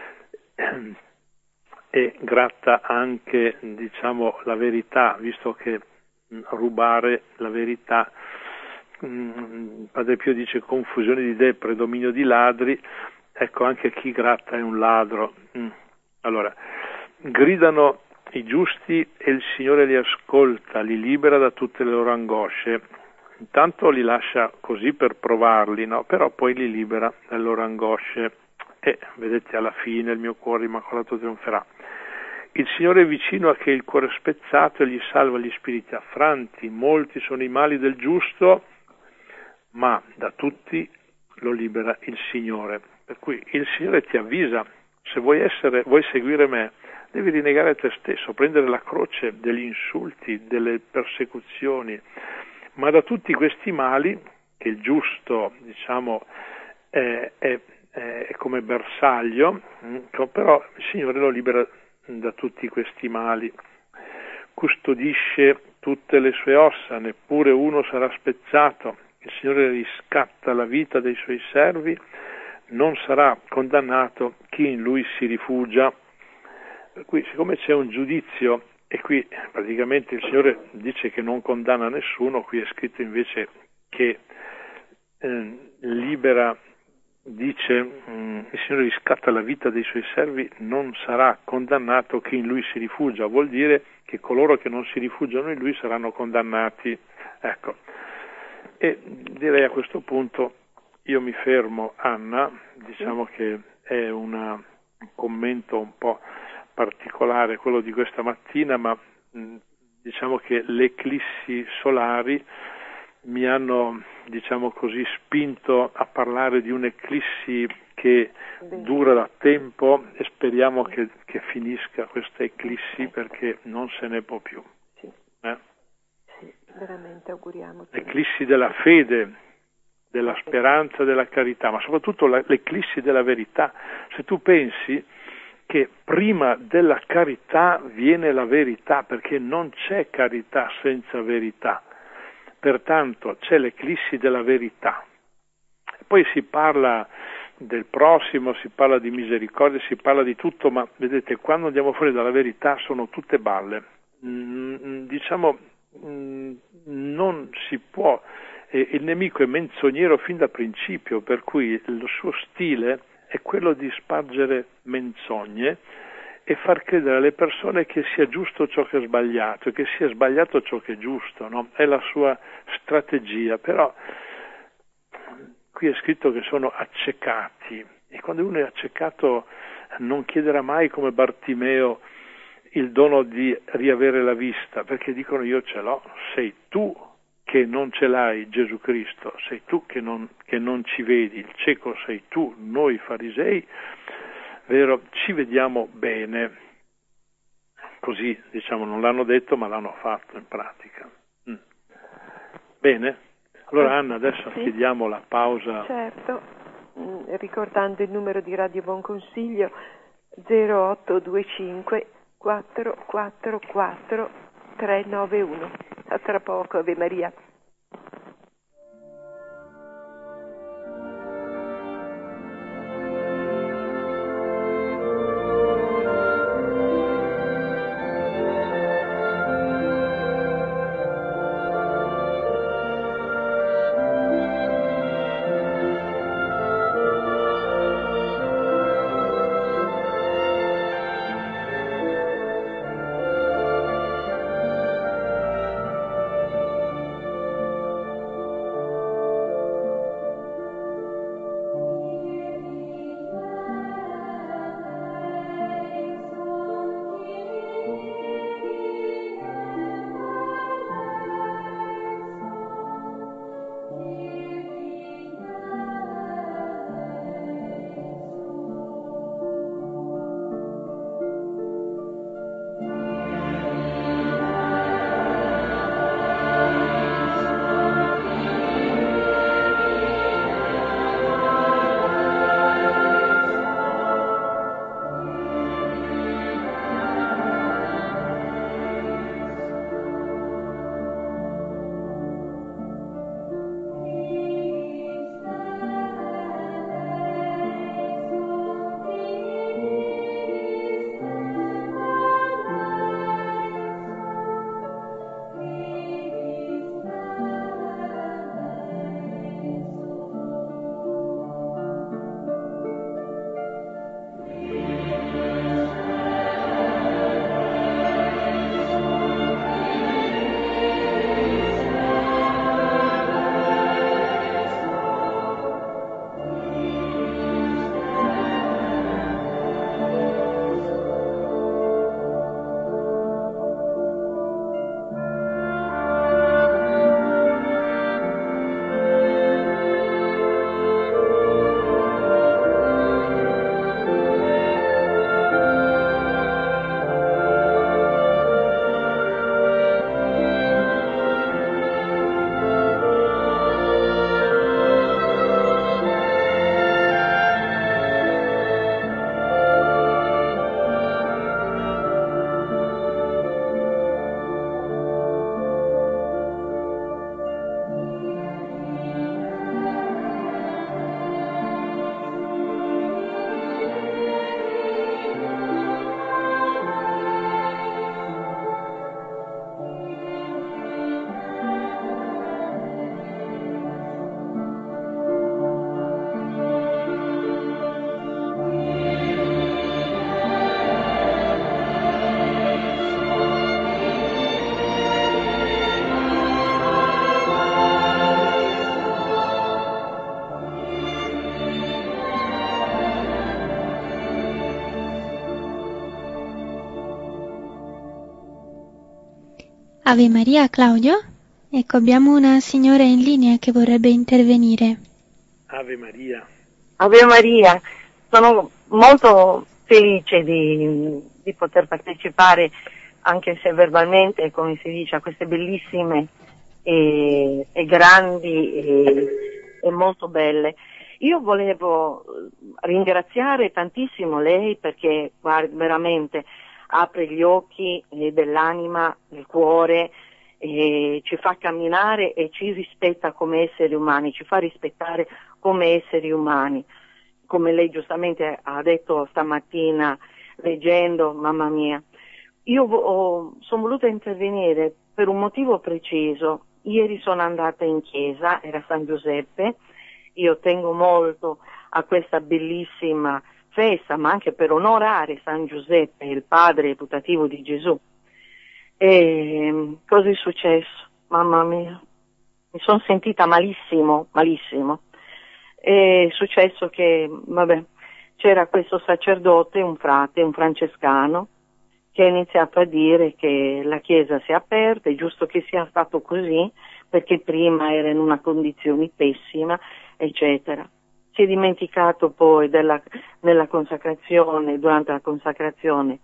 e gratta anche, diciamo, la verità, visto che rubare la verità, Padre Pio dice confusione di idee, predominio di ladri. Ecco, anche chi gratta è un ladro. Allora, gridano i giusti e il Signore li ascolta, li libera da tutte le loro angosce. Intanto li lascia così per provarli, no? Però poi li libera dalle loro angosce. E vedete, alla fine il mio cuore immacolato trionferà. Il Signore è vicino a chi ha il cuore spezzato e gli salva gli spiriti affranti. Molti sono i mali del giusto, ma da tutti lo libera il Signore. Per cui il Signore ti avvisa: se vuoi seguire me, devi rinnegare te stesso, prendere la croce degli insulti, delle persecuzioni, ma da tutti questi mali, che il giusto, diciamo, è come bersaglio, però il Signore lo libera da tutti questi mali. Custodisce tutte le sue ossa, neppure uno sarà spezzato. Il Signore riscatta la vita dei suoi servi, non sarà condannato chi in Lui si rifugia. Per cui, siccome c'è un giudizio, e qui praticamente il Signore dice che non condanna nessuno, qui è scritto invece che libera, dice il Signore riscatta la vita dei suoi servi, non sarà condannato chi in Lui si rifugia. Vuol dire che coloro che non si rifugiano in Lui saranno condannati. Ecco. E direi a questo punto io mi fermo, Anna, diciamo che è un commento un po' particolare quello di questa mattina, ma diciamo che le eclissi solari mi hanno, diciamo così, spinto a parlare di un'eclissi che dura da tempo, e speriamo che finisca questa eclissi, perché non se ne può più. veramente auguriamo. L'eclissi della fede, della speranza, della carità, ma soprattutto l'eclissi della verità. Se tu pensi che prima della carità viene la verità, perché non c'è carità senza verità, pertanto c'è l'eclissi della verità. Poi si parla del prossimo, si parla di misericordia, si parla di tutto, ma vedete, quando andiamo fuori dalla verità sono tutte balle. Non si può, il nemico è menzognero fin da principio, per cui il suo stile è quello di spargere menzogne e far credere alle persone che sia giusto ciò che è sbagliato e che sia sbagliato ciò che è giusto, no? È la sua strategia, però qui è scritto che sono accecati, e quando uno è accecato non chiederà mai come Bartimeo il dono di riavere la vista, perché dicono io ce l'ho, sei tu che non ce l'hai, Gesù Cristo, sei tu che non ci vedi, il cieco sei tu, noi farisei, vero, ci vediamo bene, così diciamo non l'hanno detto ma l'hanno fatto in pratica. Bene, allora Anna adesso chiediamo la pausa. Certo, ricordando il numero di Radio Buon Consiglio 0825 444 391. A tra poco, Ave Maria. Ave Maria, Claudio? Ecco, abbiamo una signora in linea che vorrebbe intervenire. Ave Maria. Ave Maria, sono molto felice di poter partecipare, anche se verbalmente, come si dice, a queste bellissime e grandi e molto belle. Io volevo ringraziare tantissimo lei perché guarda, veramente apre gli occhi dell'anima, del cuore, ci fa camminare e ci rispetta come esseri umani, ci fa rispettare come esseri umani. Come lei giustamente ha detto stamattina leggendo, mamma mia, io sono voluta intervenire per un motivo preciso. Ieri sono andata in chiesa, era San Giuseppe, io tengo molto a questa bellissima festa, ma anche per onorare San Giuseppe, il padre putativo di Gesù. E cosa è successo? Mamma mia, mi sono sentita malissimo, malissimo. È successo che, vabbè, c'era questo sacerdote, un frate, un francescano, che ha iniziato a dire che la chiesa si è aperta, è giusto che sia stato così, perché prima era in una condizione pessima, eccetera. Si è dimenticato poi nella consacrazione, durante la consacrazione,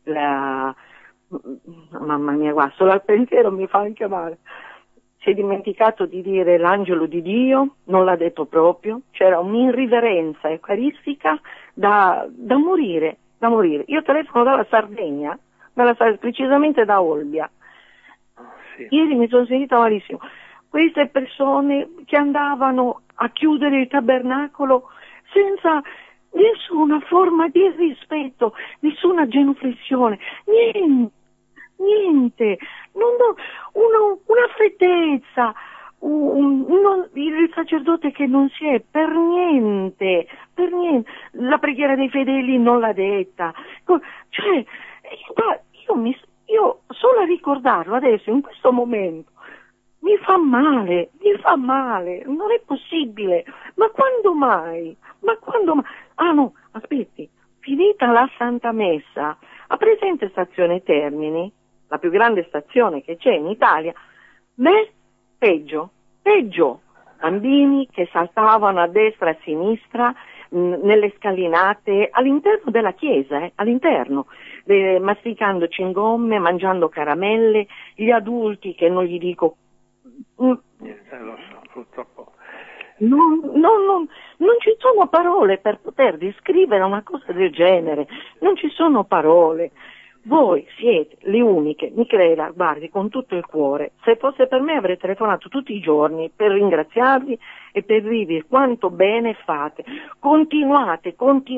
mamma mia, guarda, solo al pensiero mi fa anche male. Si è dimenticato di dire l'angelo di Dio, non l'ha detto proprio, c'era un'irriverenza eucaristica da morire, da morire. Io telefono dalla Sardegna, precisamente da Olbia. Sì. Ieri mi sono sentita malissimo. Queste persone che andavano a chiudere il tabernacolo senza nessuna forma di rispetto, nessuna genuflessione, niente, una freddezza, il sacerdote che non si è per niente, la preghiera dei fedeli non l'ha detta, cioè, io solo a ricordarlo adesso, in questo momento, mi fa male, non è possibile, ma quando mai? Ah no, aspetti, finita la Santa Messa, a presente Stazione Termini, la più grande stazione che c'è in Italia, peggio, bambini che saltavano a destra e a sinistra nelle scalinate all'interno della chiesa, all'interno, masticando cingomme, mangiando caramelle, gli adulti che non gli dico... Lo so, purtroppo. Non ci sono parole per poter descrivere una cosa del genere, non ci sono parole. Voi siete le uniche, mi creda, guardi, con tutto il cuore. Se fosse per me avrei telefonato tutti i giorni per ringraziarvi e per dirvi quanto bene fate. Continuate,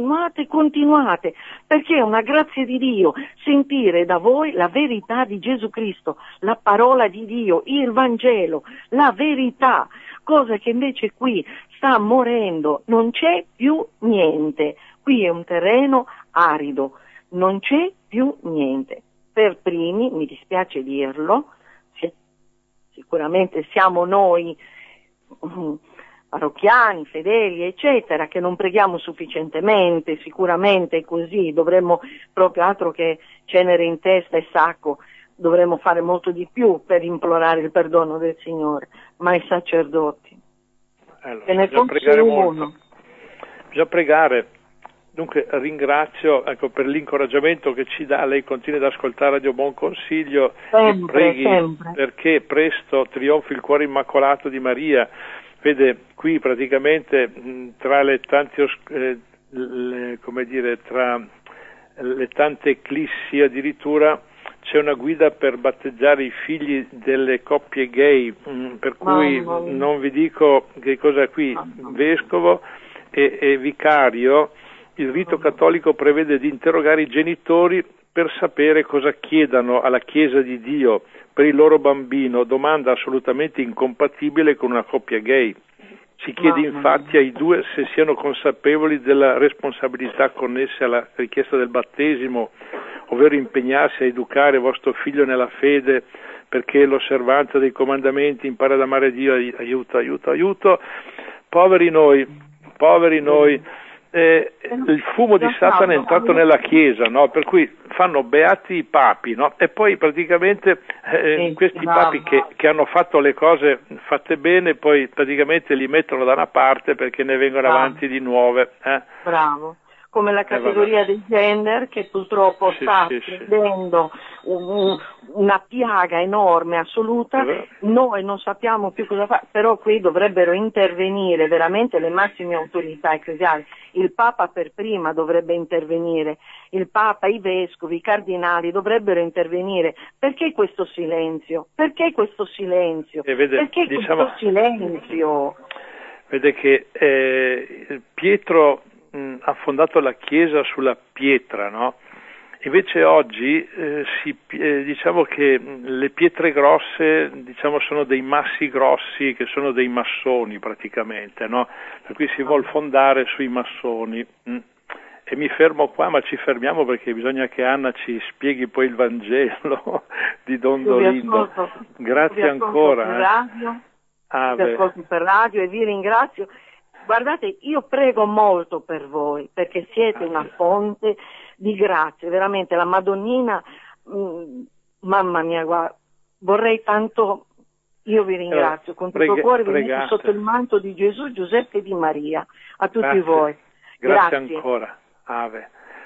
perché è una grazia di Dio sentire da voi la verità di Gesù Cristo, la parola di Dio, il Vangelo, la verità, cosa che invece qui sta morendo, non c'è più niente. Qui è un terreno arido. Non c'è più niente. Per primi, mi dispiace dirlo, sicuramente siamo noi parrocchiani, fedeli, eccetera, che non preghiamo sufficientemente, sicuramente è così, dovremmo proprio altro che cenere in testa e sacco, dovremmo fare molto di più per implorare il perdono del Signore, ma i sacerdoti. Se ne pregare molto. Bisogna pregare. Dunque ringrazio per l'incoraggiamento che ci dà, lei continua ad ascoltare Radio Buon Consiglio e preghi perché presto trionfi il cuore immacolato di Maria. Vede, qui praticamente tra le tante tra le tante eclissi addirittura c'è una guida per battezzare i figli delle coppie gay, per cui non vi dico che cosa qui, vescovo e vicario. Il rito cattolico prevede di interrogare i genitori per sapere cosa chiedano alla Chiesa di Dio per il loro bambino, domanda assolutamente incompatibile con una coppia gay. Si chiede infatti ai due se siano consapevoli della responsabilità connesse alla richiesta del battesimo, ovvero impegnarsi a educare vostro figlio nella fede perché l'osservanza dei comandamenti impara ad amare Dio. Aiuto. Poveri noi. Il fumo di Satana è entrato nella Chiesa, no? Per cui fanno beati i papi, no? E poi praticamente questi papi che hanno fatto le cose fatte bene poi praticamente li mettono da una parte perché ne vengono avanti di nuove. Bravo. come la categoria del gender, che purtroppo sta sì. prendendo una piaga enorme, assoluta. Noi non sappiamo più cosa fare, però qui dovrebbero intervenire veramente le massime autorità ecclesiali. Il Papa per prima dovrebbe intervenire, il Papa, i vescovi, i cardinali dovrebbero intervenire. Perché questo silenzio? Perché questo silenzio? Perché questo silenzio? Vede che Pietro ha fondato la Chiesa sulla pietra, no? Invece oggi diciamo che le pietre grosse, diciamo, sono dei massi grossi che sono dei massoni praticamente, no? Per cui si vuol fondare sui massoni. E mi fermo qua, ma ci fermiamo perché bisogna che Anna ci spieghi poi il Vangelo di Don Dolindo. Grazie ancora. Vi ascolto per radio e vi ringrazio. Guardate, io prego molto per voi, perché siete una fonte di grazie, veramente. La Madonnina, mamma mia, guarda, vorrei tanto, io vi ringrazio con tutto il cuore, vi metto sotto il manto di Gesù, Giuseppe e di Maria, a tutti voi. Grazie ancora. Ave.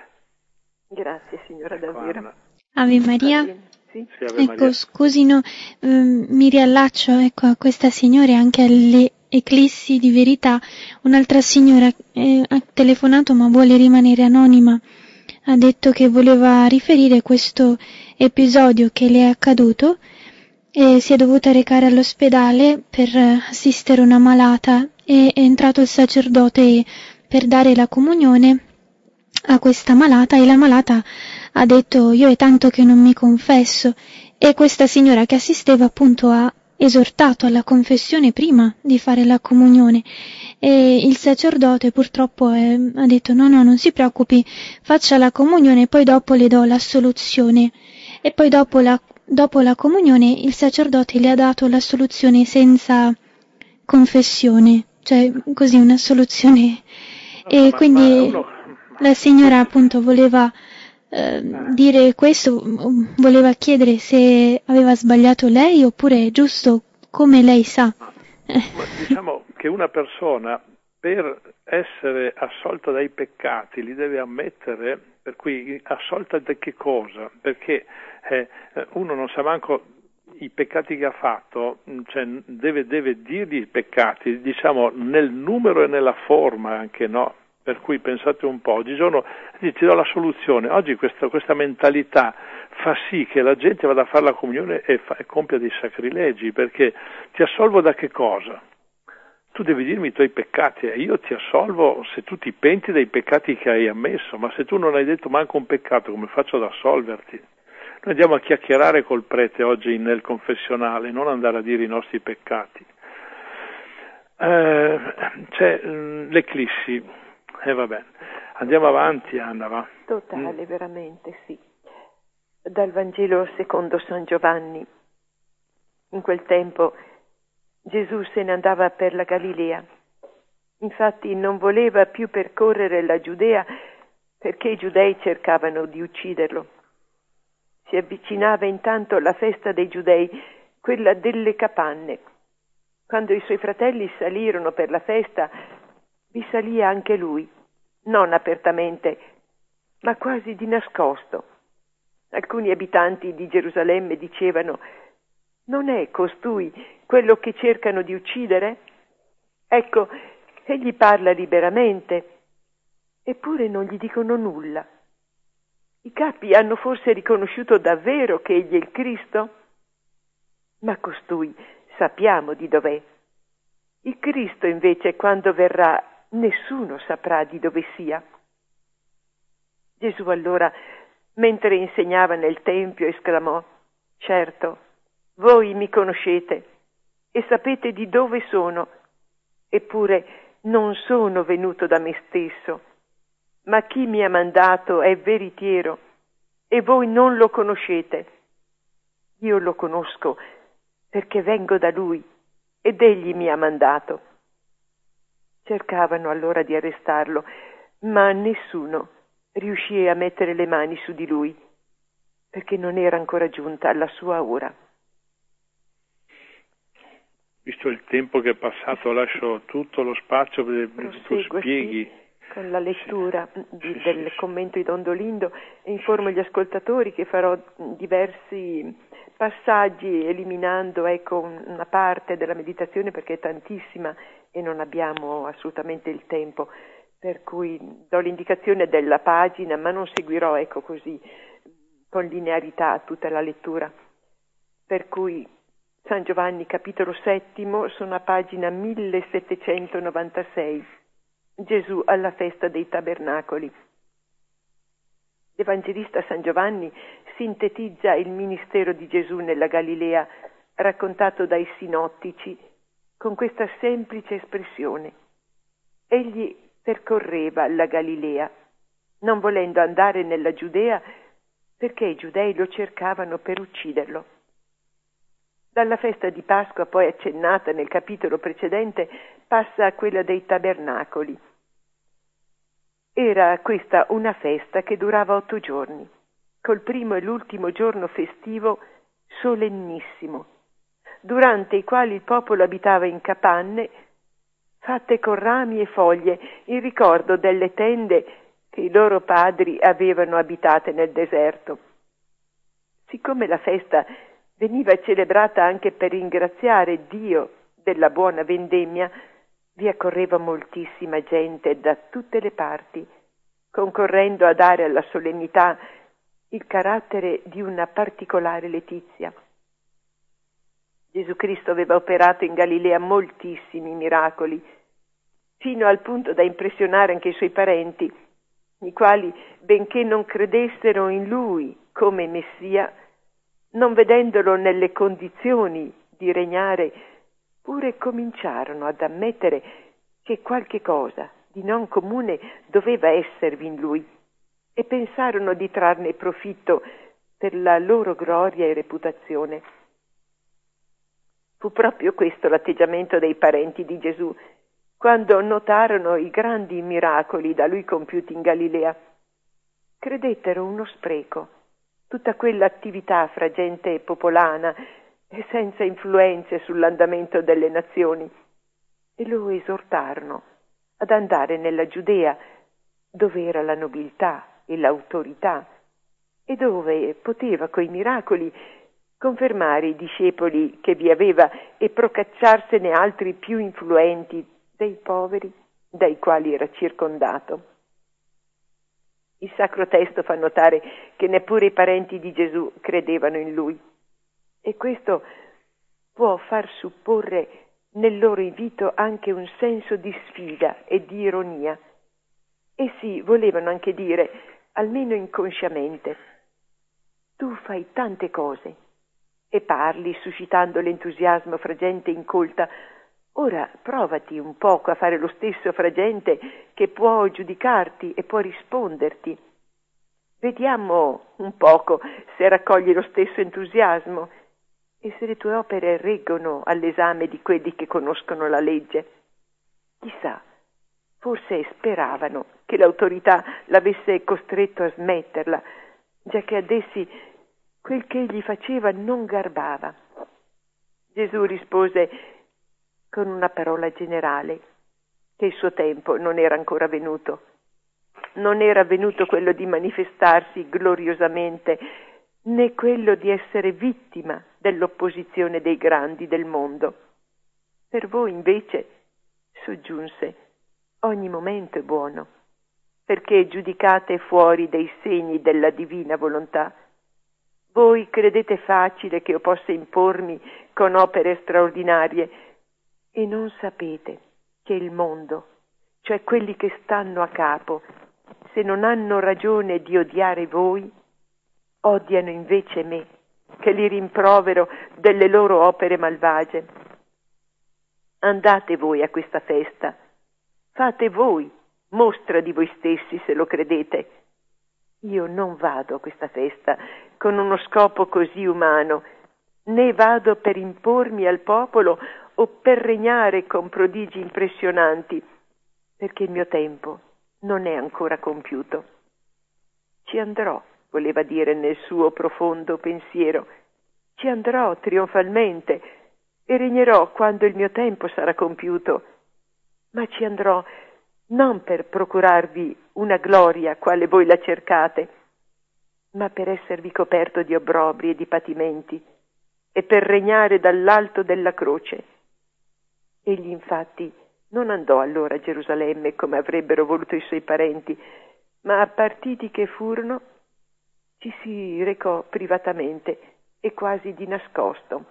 Grazie signora, davvero. Ave Maria. Sì, ecco, Maria. scusino, mi riallaccio a questa signora e anche alle eclissi di verità. Un'altra signora ha telefonato ma vuole rimanere anonima. Ha detto che voleva riferire questo episodio che le è accaduto e si è dovuta recare all'ospedale per assistere una malata e è entrato il sacerdote per dare la comunione a questa malata e la malata ha detto: io è tanto che non mi confesso, e questa signora che assisteva appunto ha esortato alla confessione prima di fare la comunione e il sacerdote purtroppo ha detto no, non si preoccupi, faccia la comunione e poi dopo le do l'assoluzione. E poi dopo la comunione il sacerdote le ha dato l'assoluzione senza confessione, cioè così un'assoluzione. E quindi la signora appunto voleva dire questo, voleva chiedere se aveva sbagliato lei oppure è giusto come lei sa. Diciamo che una persona per essere assolta dai peccati li deve ammettere, per cui assolta da che cosa? Perché uno non sa manco i peccati che ha fatto, cioè deve dirgli i peccati, diciamo nel numero e nella forma anche, no? Per cui pensate un po', oggigiorno ti do la soluzione, oggi questa mentalità fa sì che la gente vada a fare la comunione e compia dei sacrilegi, perché ti assolvo da che cosa? Tu devi dirmi i tuoi peccati e io ti assolvo se tu ti penti dei peccati che hai ammesso, ma se tu non hai detto manco un peccato, come faccio ad assolverti? Noi andiamo a chiacchierare col prete oggi nel confessionale, non andare a dire i nostri peccati. C'è l'eclissi. Vabbè, andiamo avanti, Anna, va. Totale, veramente, sì. Dal Vangelo secondo San Giovanni. In quel tempo Gesù se ne andava per la Galilea. Infatti non voleva più percorrere la Giudea perché i giudei cercavano di ucciderlo. Si avvicinava intanto la festa dei giudei, quella delle capanne. Quando i suoi fratelli salirono per la festa, vi salì anche lui, non apertamente, ma quasi di nascosto. Alcuni abitanti di Gerusalemme dicevano: non è costui quello che cercano di uccidere? Ecco, egli parla liberamente, eppure non gli dicono nulla. I capi hanno forse riconosciuto davvero che egli è il Cristo? Ma costui sappiamo di dov'è. Il Cristo invece, quando verrà, nessuno saprà di dove sia. Gesù allora, mentre insegnava nel Tempio, esclamò: certo, voi mi conoscete e sapete di dove sono, eppure non sono venuto da me stesso, ma chi mi ha mandato è veritiero e voi non lo conoscete. Io lo conosco perché vengo da lui ed egli mi ha mandato. Cercavano allora di arrestarlo, ma nessuno riuscì a mettere le mani su di lui, perché non era ancora giunta la sua ora. Visto il tempo che è passato, lascio tutto lo spazio per tu spieghi. con la lettura del commento di Don Dolindo, e informo gli ascoltatori che farò diversi passaggi eliminando una parte della meditazione perché è tantissima e non abbiamo assolutamente il tempo, per cui do l'indicazione della pagina, ma non seguirò così con linearità tutta la lettura. Per cui San Giovanni capitolo 7 sono a pagina 1796, Gesù alla festa dei tabernacoli. L'Evangelista San Giovanni sintetizza il ministero di Gesù nella Galilea raccontato dai sinottici con questa semplice espressione: egli percorreva la Galilea, non volendo andare nella Giudea perché i giudei lo cercavano per ucciderlo. Dalla festa di Pasqua, poi accennata nel capitolo precedente, passa a quella dei tabernacoli. Era questa una festa che durava 8 giorni, col primo e l'ultimo giorno festivo solennissimo, durante i quali il popolo abitava in capanne fatte con rami e foglie, in ricordo delle tende che i loro padri avevano abitate nel deserto. Siccome la festa veniva celebrata anche per ringraziare Dio della buona vendemmia, vi accorreva moltissima gente da tutte le parti, concorrendo a dare alla solennità il carattere di una particolare letizia. Gesù Cristo aveva operato in Galilea moltissimi miracoli, fino al punto da impressionare anche i suoi parenti, i quali, benché non credessero in Lui come Messia, non vedendolo nelle condizioni di regnare, pure cominciarono ad ammettere che qualche cosa di non comune doveva esservi in Lui e pensarono di trarne profitto per la loro gloria e reputazione. Fu proprio questo l'atteggiamento dei parenti di Gesù quando notarono i grandi miracoli da Lui compiuti in Galilea. Credettero uno spreco tutta quell'attività fra gente popolana e senza influenze sull'andamento delle nazioni, e lo esortarono ad andare nella Giudea, dove era la nobiltà e l'autorità, e dove poteva coi miracoli confermare i discepoli che vi aveva e procacciarsene altri più influenti dei poveri dai quali era circondato. Il Sacro Testo fa notare che neppure i parenti di Gesù credevano in Lui, e questo può far supporre nel loro invito anche un senso di sfida e di ironia. Essi volevano anche dire, almeno inconsciamente: tu fai tante cose e parli suscitando l'entusiasmo fra gente incolta, ora provati un poco a fare lo stesso fra gente che può giudicarti e può risponderti. Vediamo un poco se raccogli lo stesso entusiasmo e se le tue opere reggono all'esame di quelli che conoscono la legge. Chissà, forse speravano che l'autorità l'avesse costretto a smetterla, giacché ad essi quel che egli faceva non garbava. Gesù rispose con una parola generale, che il suo tempo non era ancora venuto. Non era venuto quello di manifestarsi gloriosamente, né quello di essere vittima dell'opposizione dei grandi del mondo. Per voi invece, soggiunse, ogni momento è buono, perché giudicate fuori dei segni della divina volontà. Voi credete facile che io possa impormi con opere straordinarie e non sapete che il mondo, cioè quelli che stanno a capo, se non hanno ragione di odiare voi, odiano invece me, che li rimprovero delle loro opere malvagie. Andate voi a questa festa, fate voi mostra di voi stessi se lo credete. Io non vado a questa festa con uno scopo così umano, né vado per impormi al popolo o per regnare con prodigi impressionanti, perché il mio tempo non è ancora compiuto. Ci andrò, voleva dire nel suo profondo pensiero, ci andrò trionfalmente e regnerò quando il mio tempo sarà compiuto, ma ci andrò non per procurarvi una gloria quale voi la cercate, ma per esservi coperto di obbrobri e di patimenti e per regnare dall'alto della croce. Egli infatti non andò allora a Gerusalemme come avrebbero voluto i suoi parenti, ma partiti che furono, ci si recò privatamente e quasi di nascosto.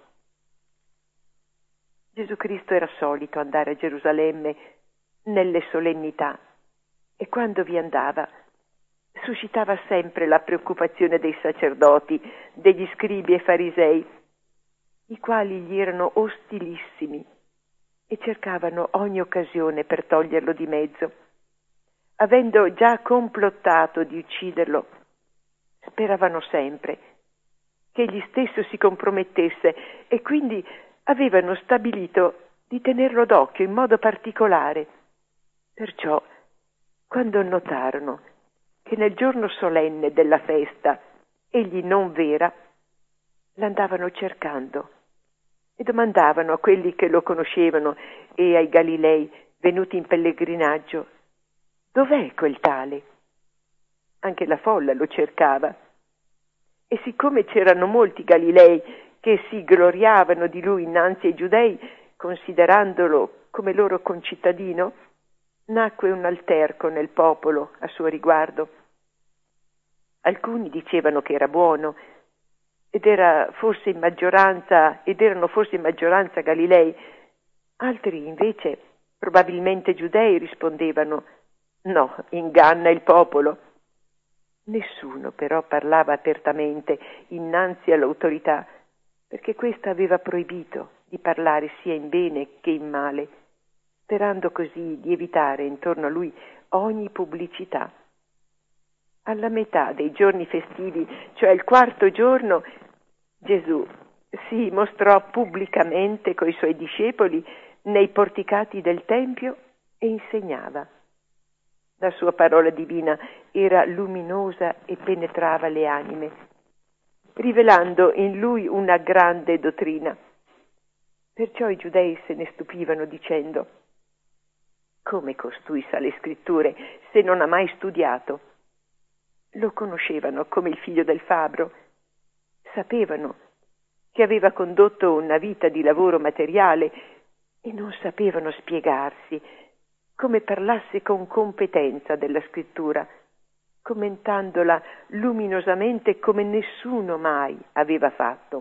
Gesù Cristo era solito andare a Gerusalemme nelle solennità e quando vi andava suscitava sempre la preoccupazione dei sacerdoti, degli scribi e farisei, i quali gli erano ostilissimi e cercavano ogni occasione per toglierlo di mezzo. Avendo già complottato di ucciderlo, speravano sempre che egli stesso si compromettesse e quindi avevano stabilito di tenerlo d'occhio in modo particolare. Perciò, quando notarono che nel giorno solenne della festa egli non v'era, l'andavano cercando e domandavano a quelli che lo conoscevano e ai Galilei venuti in pellegrinaggio: dov'è quel tale? Anche la folla lo cercava. E siccome c'erano molti Galilei che si gloriavano di lui innanzi ai giudei, considerandolo come loro concittadino, nacque un alterco nel popolo a suo riguardo. Alcuni dicevano che era buono erano forse in maggioranza Galilei, altri invece, probabilmente giudei, rispondevano: no, inganna il popolo. Nessuno però parlava apertamente innanzi all'autorità, perché questa aveva proibito di parlare sia in bene che in male, sperando così di evitare intorno a lui ogni pubblicità. Alla metà dei giorni festivi, cioè il quarto giorno, Gesù si mostrò pubblicamente coi suoi discepoli nei porticati del Tempio e insegnava. La sua parola divina era luminosa e penetrava le anime, rivelando in lui una grande dottrina. Perciò i giudei se ne stupivano dicendo: come costui sa le scritture se non ha mai studiato? Lo conoscevano come il figlio del fabbro, sapevano che aveva condotto una vita di lavoro materiale e non sapevano spiegarsi come parlasse con competenza della scrittura, commentandola luminosamente come nessuno mai aveva fatto.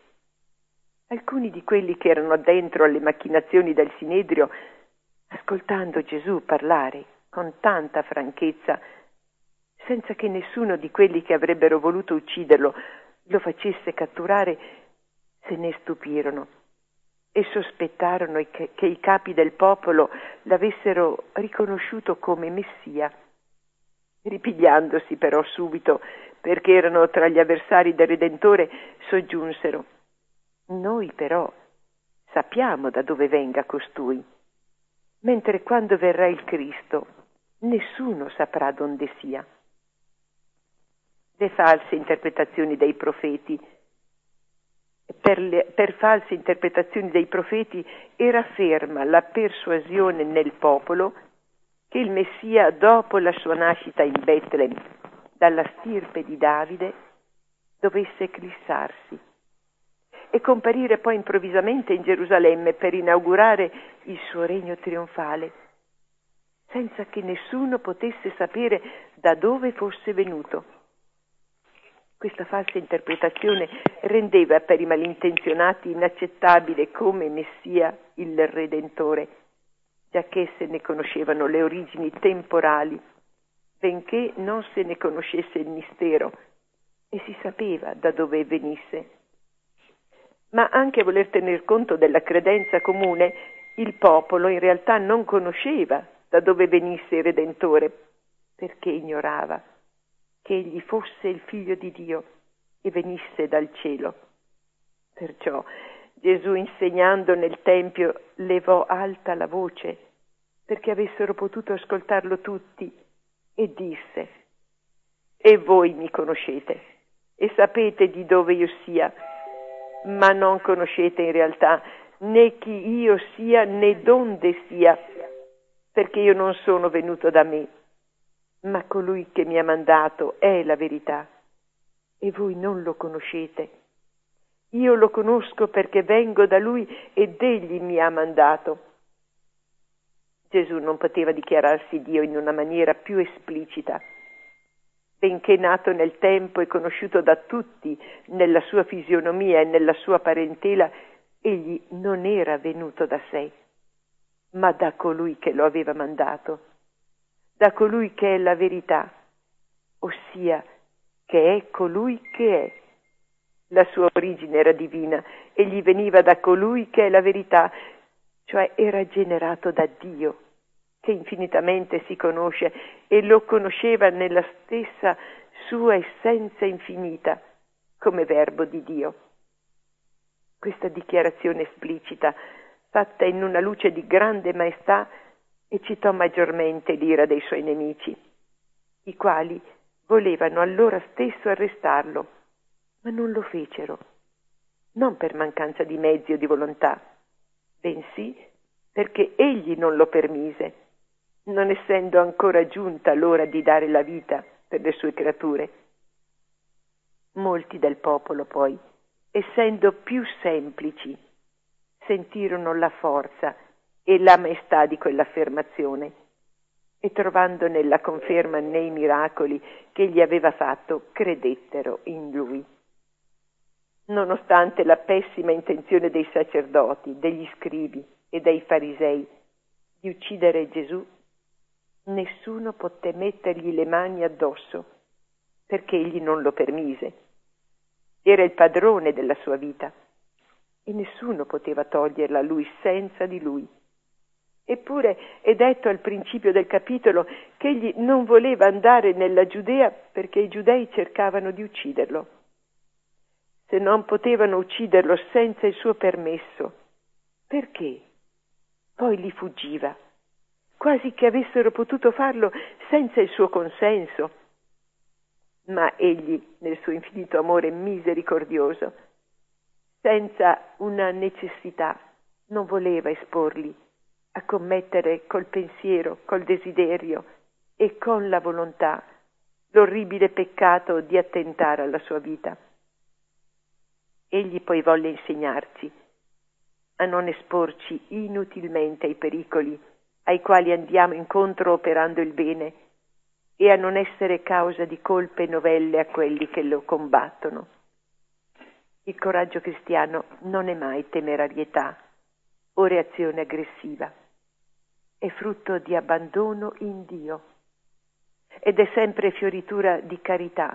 Alcuni di quelli che erano dentro alle macchinazioni del Sinedrio, ascoltando Gesù parlare con tanta franchezza, senza che nessuno di quelli che avrebbero voluto ucciderlo lo facesse catturare, se ne stupirono e sospettarono che i capi del popolo l'avessero riconosciuto come Messia. Ripigliandosi però subito, perché erano tra gli avversari del Redentore, soggiunsero: noi però sappiamo da dove venga costui, mentre quando verrà il Cristo nessuno saprà donde sia. Le false interpretazioni dei profeti. Per false interpretazioni dei profeti era ferma la persuasione nel popolo che il Messia, dopo la sua nascita in Betlem dalla stirpe di Davide, dovesse eclissarsi e comparire poi improvvisamente in Gerusalemme per inaugurare il suo regno trionfale, senza che nessuno potesse sapere da dove fosse venuto. Questa falsa interpretazione rendeva per i malintenzionati inaccettabile come Messia il Redentore, giacché se ne conoscevano le origini temporali, benché non se ne conoscesse il mistero, e si sapeva da dove venisse. Ma anche a voler tener conto della credenza comune, il popolo in realtà non conosceva da dove venisse il Redentore, perché ignorava che egli fosse il Figlio di Dio e venisse dal cielo. Perciò Gesù, insegnando nel Tempio, levò alta la voce perché avessero potuto ascoltarlo tutti e disse: e voi mi conoscete e sapete di dove io sia, ma non conoscete in realtà né chi io sia né donde sia. perché io non sono venuto da me, ma colui che mi ha mandato è la verità, e voi non lo conoscete. Io lo conosco perché vengo da lui ed egli mi ha mandato. Gesù non poteva dichiararsi Dio in una maniera più esplicita. Benché nato nel tempo e conosciuto da tutti nella sua fisionomia e nella sua parentela, egli non era venuto da sé, ma da colui che lo aveva mandato, da colui che è la verità, ossia che è colui che è. La sua origine era divina, egli veniva da colui che è la verità, cioè era generato da Dio, che infinitamente si conosce e lo conosceva nella stessa sua essenza infinita, come verbo di Dio. Questa dichiarazione esplicita, fatta in una luce di grande maestà, eccitò maggiormente l'ira dei suoi nemici, i quali volevano allora stesso arrestarlo, ma non lo fecero, non per mancanza di mezzi o di volontà, bensì perché egli non lo permise, non essendo ancora giunta l'ora di dare la vita per le sue creature. Molti del popolo poi, essendo più semplici, sentirono la forza e la maestà di quell'affermazione e trovando nella conferma nei miracoli che egli aveva fatto, credettero in lui. Nonostante la pessima intenzione dei sacerdoti, degli scribi e dei farisei di uccidere Gesù, nessuno poté mettergli le mani addosso, perché egli non lo permise. Era il padrone della sua vita e nessuno poteva toglierla a lui senza di lui. Eppure è detto al principio del capitolo che egli non voleva andare nella Giudea perché i giudei cercavano di ucciderlo. Se non potevano ucciderlo senza il suo permesso, perché? Poi li fuggiva, quasi che avessero potuto farlo senza il suo consenso. Ma egli, nel suo infinito amore misericordioso, senza una necessità, non voleva esporli a commettere col pensiero, col desiderio e con la volontà l'orribile peccato di attentare alla sua vita. Egli poi volle insegnarci a non esporci inutilmente ai pericoli ai quali andiamo incontro operando il bene e a non essere causa di colpe novelle a quelli che lo combattono. Il coraggio cristiano non è mai temerarietà o reazione aggressiva, è frutto di abbandono in Dio ed è sempre fioritura di carità.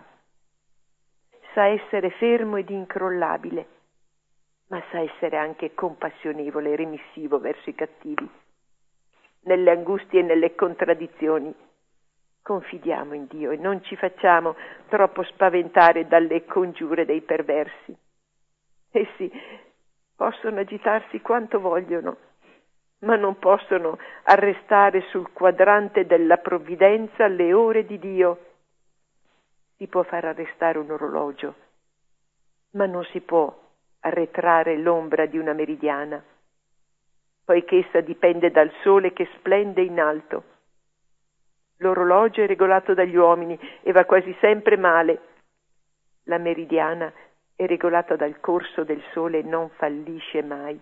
Sa essere fermo ed incrollabile, ma sa essere anche compassionevole e remissivo verso i cattivi. Nelle angustie e nelle contraddizioni confidiamo in Dio e non ci facciamo troppo spaventare dalle congiure dei perversi. Essi possono agitarsi quanto vogliono, ma non possono arrestare sul quadrante della provvidenza le ore di Dio. Si può far arrestare un orologio, ma non si può arretrare l'ombra di una meridiana, poiché essa dipende dal sole che splende in alto. L'orologio è regolato dagli uomini e va quasi sempre male. La meridiana è regolata dal corso del sole e non fallisce mai.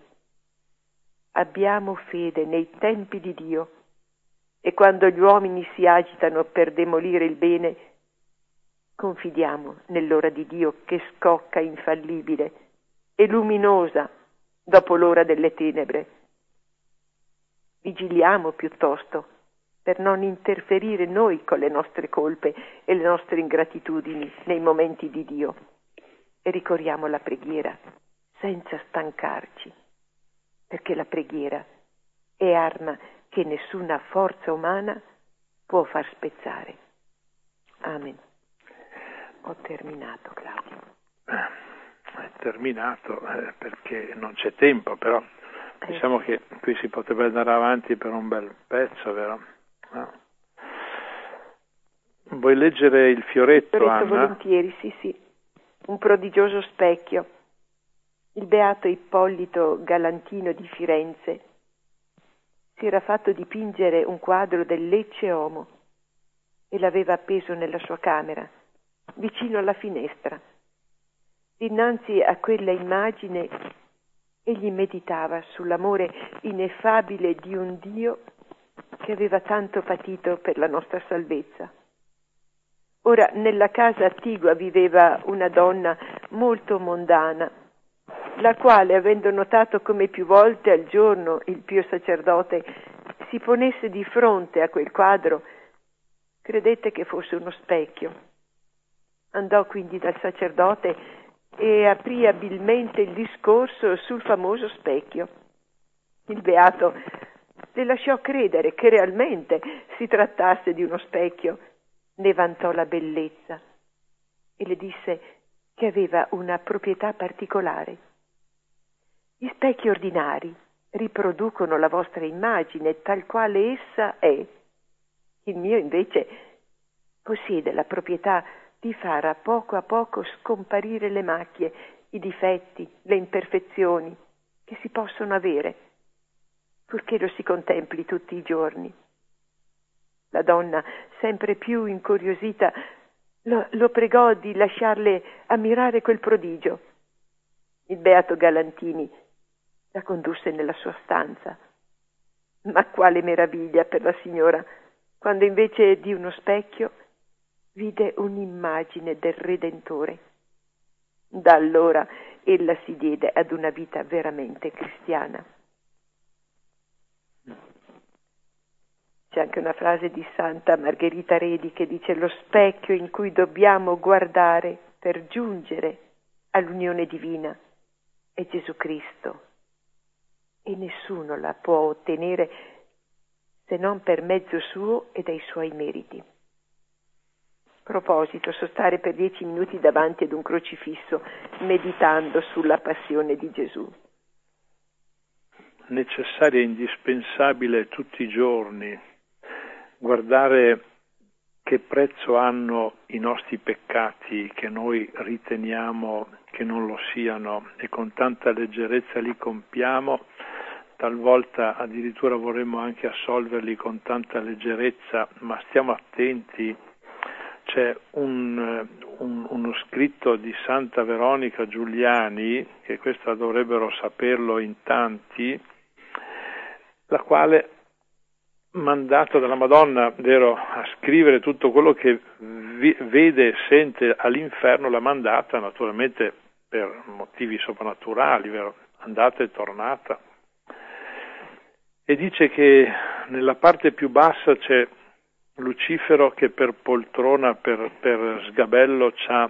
Abbiamo fede nei tempi di Dio e quando gli uomini si agitano per demolire il bene, confidiamo nell'ora di Dio che scocca infallibile e luminosa dopo l'ora delle tenebre. Vigiliamo piuttosto per non interferire noi con le nostre colpe e le nostre ingratitudini nei momenti di Dio e ricorriamo alla preghiera senza stancarci, perché la preghiera è arma che nessuna forza umana può far spezzare. Amen. Ho terminato, Claudio. È terminato perché non c'è tempo, però diciamo che qui si potrebbe andare avanti per un bel pezzo, vero? No. Vuoi leggere il fioretto, Anna? Volentieri, sì. Un prodigioso specchio. Il beato Ippolito Galantino di Firenze si era fatto dipingere un quadro del Lecce Homo e l'aveva appeso nella sua camera, vicino alla finestra. Dinanzi a quella immagine egli meditava sull'amore ineffabile di un Dio che aveva tanto patito per la nostra salvezza. Ora, nella casa attigua viveva una donna molto mondana, la quale, avendo notato come più volte al giorno il pio sacerdote si ponesse di fronte a quel quadro, credette che fosse uno specchio. Andò quindi dal sacerdote e aprì abilmente il discorso sul famoso specchio. Il beato le lasciò credere che realmente si trattasse di uno specchio, ne vantò la bellezza e le disse che aveva una proprietà particolare. Gli specchi ordinari riproducono la vostra immagine tal quale essa è. Il mio invece possiede la proprietà di far a poco scomparire le macchie, i difetti, le imperfezioni che si possono avere, purché lo si contempli tutti i giorni. La donna, sempre più incuriosita, lo pregò di lasciarle ammirare quel prodigio. Il beato Galantini la condusse nella sua stanza. Ma quale meraviglia per la signora, quando invece di uno specchio vide un'immagine del Redentore. Da allora ella si diede ad una vita veramente cristiana. C'è anche una frase di Santa Margherita Redi che dice: lo specchio in cui dobbiamo guardare per giungere all'unione divina è Gesù Cristo, e nessuno la può ottenere se non per mezzo suo e dai suoi meriti. Proposito, sostare per 10 minuti davanti ad un crocifisso meditando sulla passione di Gesù. Necessaria e indispensabile tutti i giorni guardare che prezzo hanno i nostri peccati che noi riteniamo che non lo siano e con tanta leggerezza li compiamo, talvolta addirittura vorremmo anche assolverli con tanta leggerezza, ma stiamo attenti. C'è uno scritto di Santa Veronica Giuliani, che questo dovrebbero saperlo in tanti, la quale, mandata dalla Madonna, vero, a scrivere tutto quello che vede e sente all'inferno, l'ha mandata naturalmente per motivi soprannaturali, vero, andata e tornata. E dice che nella parte più bassa c'è Lucifero che per poltrona, per sgabello c'ha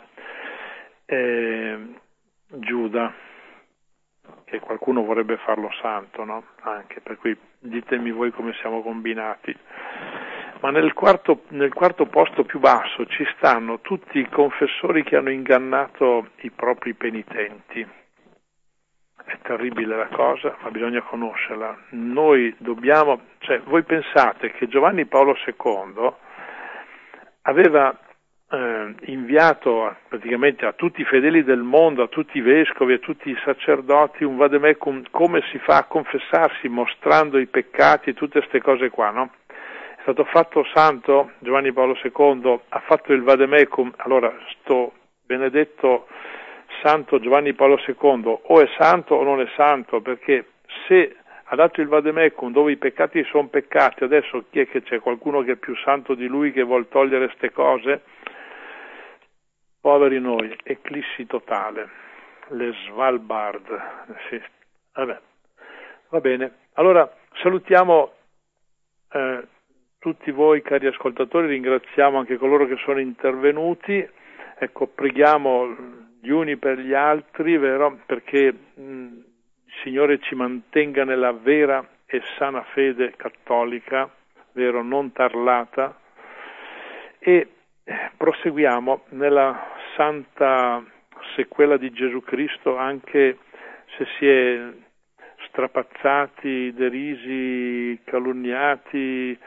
Giuda, che qualcuno vorrebbe farlo santo, no? Anche, per cui ditemi voi come siamo combinati. Ma nel quarto posto più basso ci stanno tutti i confessori che hanno ingannato i propri penitenti. È terribile la cosa, ma bisogna conoscerla. Noi dobbiamo, voi pensate che Giovanni Paolo II aveva inviato praticamente a tutti i fedeli del mondo, a tutti i vescovi, a tutti i sacerdoti un vademecum, come si fa a confessarsi mostrando i peccati e tutte queste cose qua, no? È stato fatto santo Giovanni Paolo II, ha fatto il vademecum. Allora sto benedetto Santo Giovanni Paolo II o è santo o non è santo, perché se ha dato il vademecum dove i peccati sono peccati, adesso chi è che c'è? Qualcuno che è più santo di lui che vuol togliere ste cose? Poveri noi, eclissi totale, le Svalbard, sì. Vabbè. Va bene, allora salutiamo tutti voi cari ascoltatori, ringraziamo anche coloro che sono intervenuti, ecco, preghiamo gli uni per gli altri, vero? Perché il Signore ci mantenga nella vera e sana fede cattolica, vero? Non tarlata, e proseguiamo nella santa sequela di Gesù Cristo, anche se si è strapazzati, derisi, calunniati,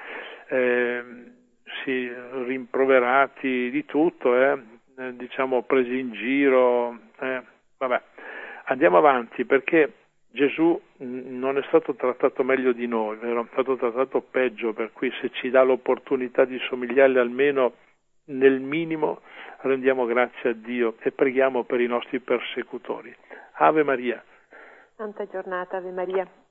si rimproverati di tutto, diciamo presi in giro, vabbè, andiamo avanti, perché Gesù non è stato trattato meglio di noi, vero? È stato trattato peggio, per cui se ci dà l'opportunità di somigliarle almeno nel minimo, rendiamo grazie a Dio e preghiamo per i nostri persecutori. Ave Maria. Santa giornata, Ave Maria.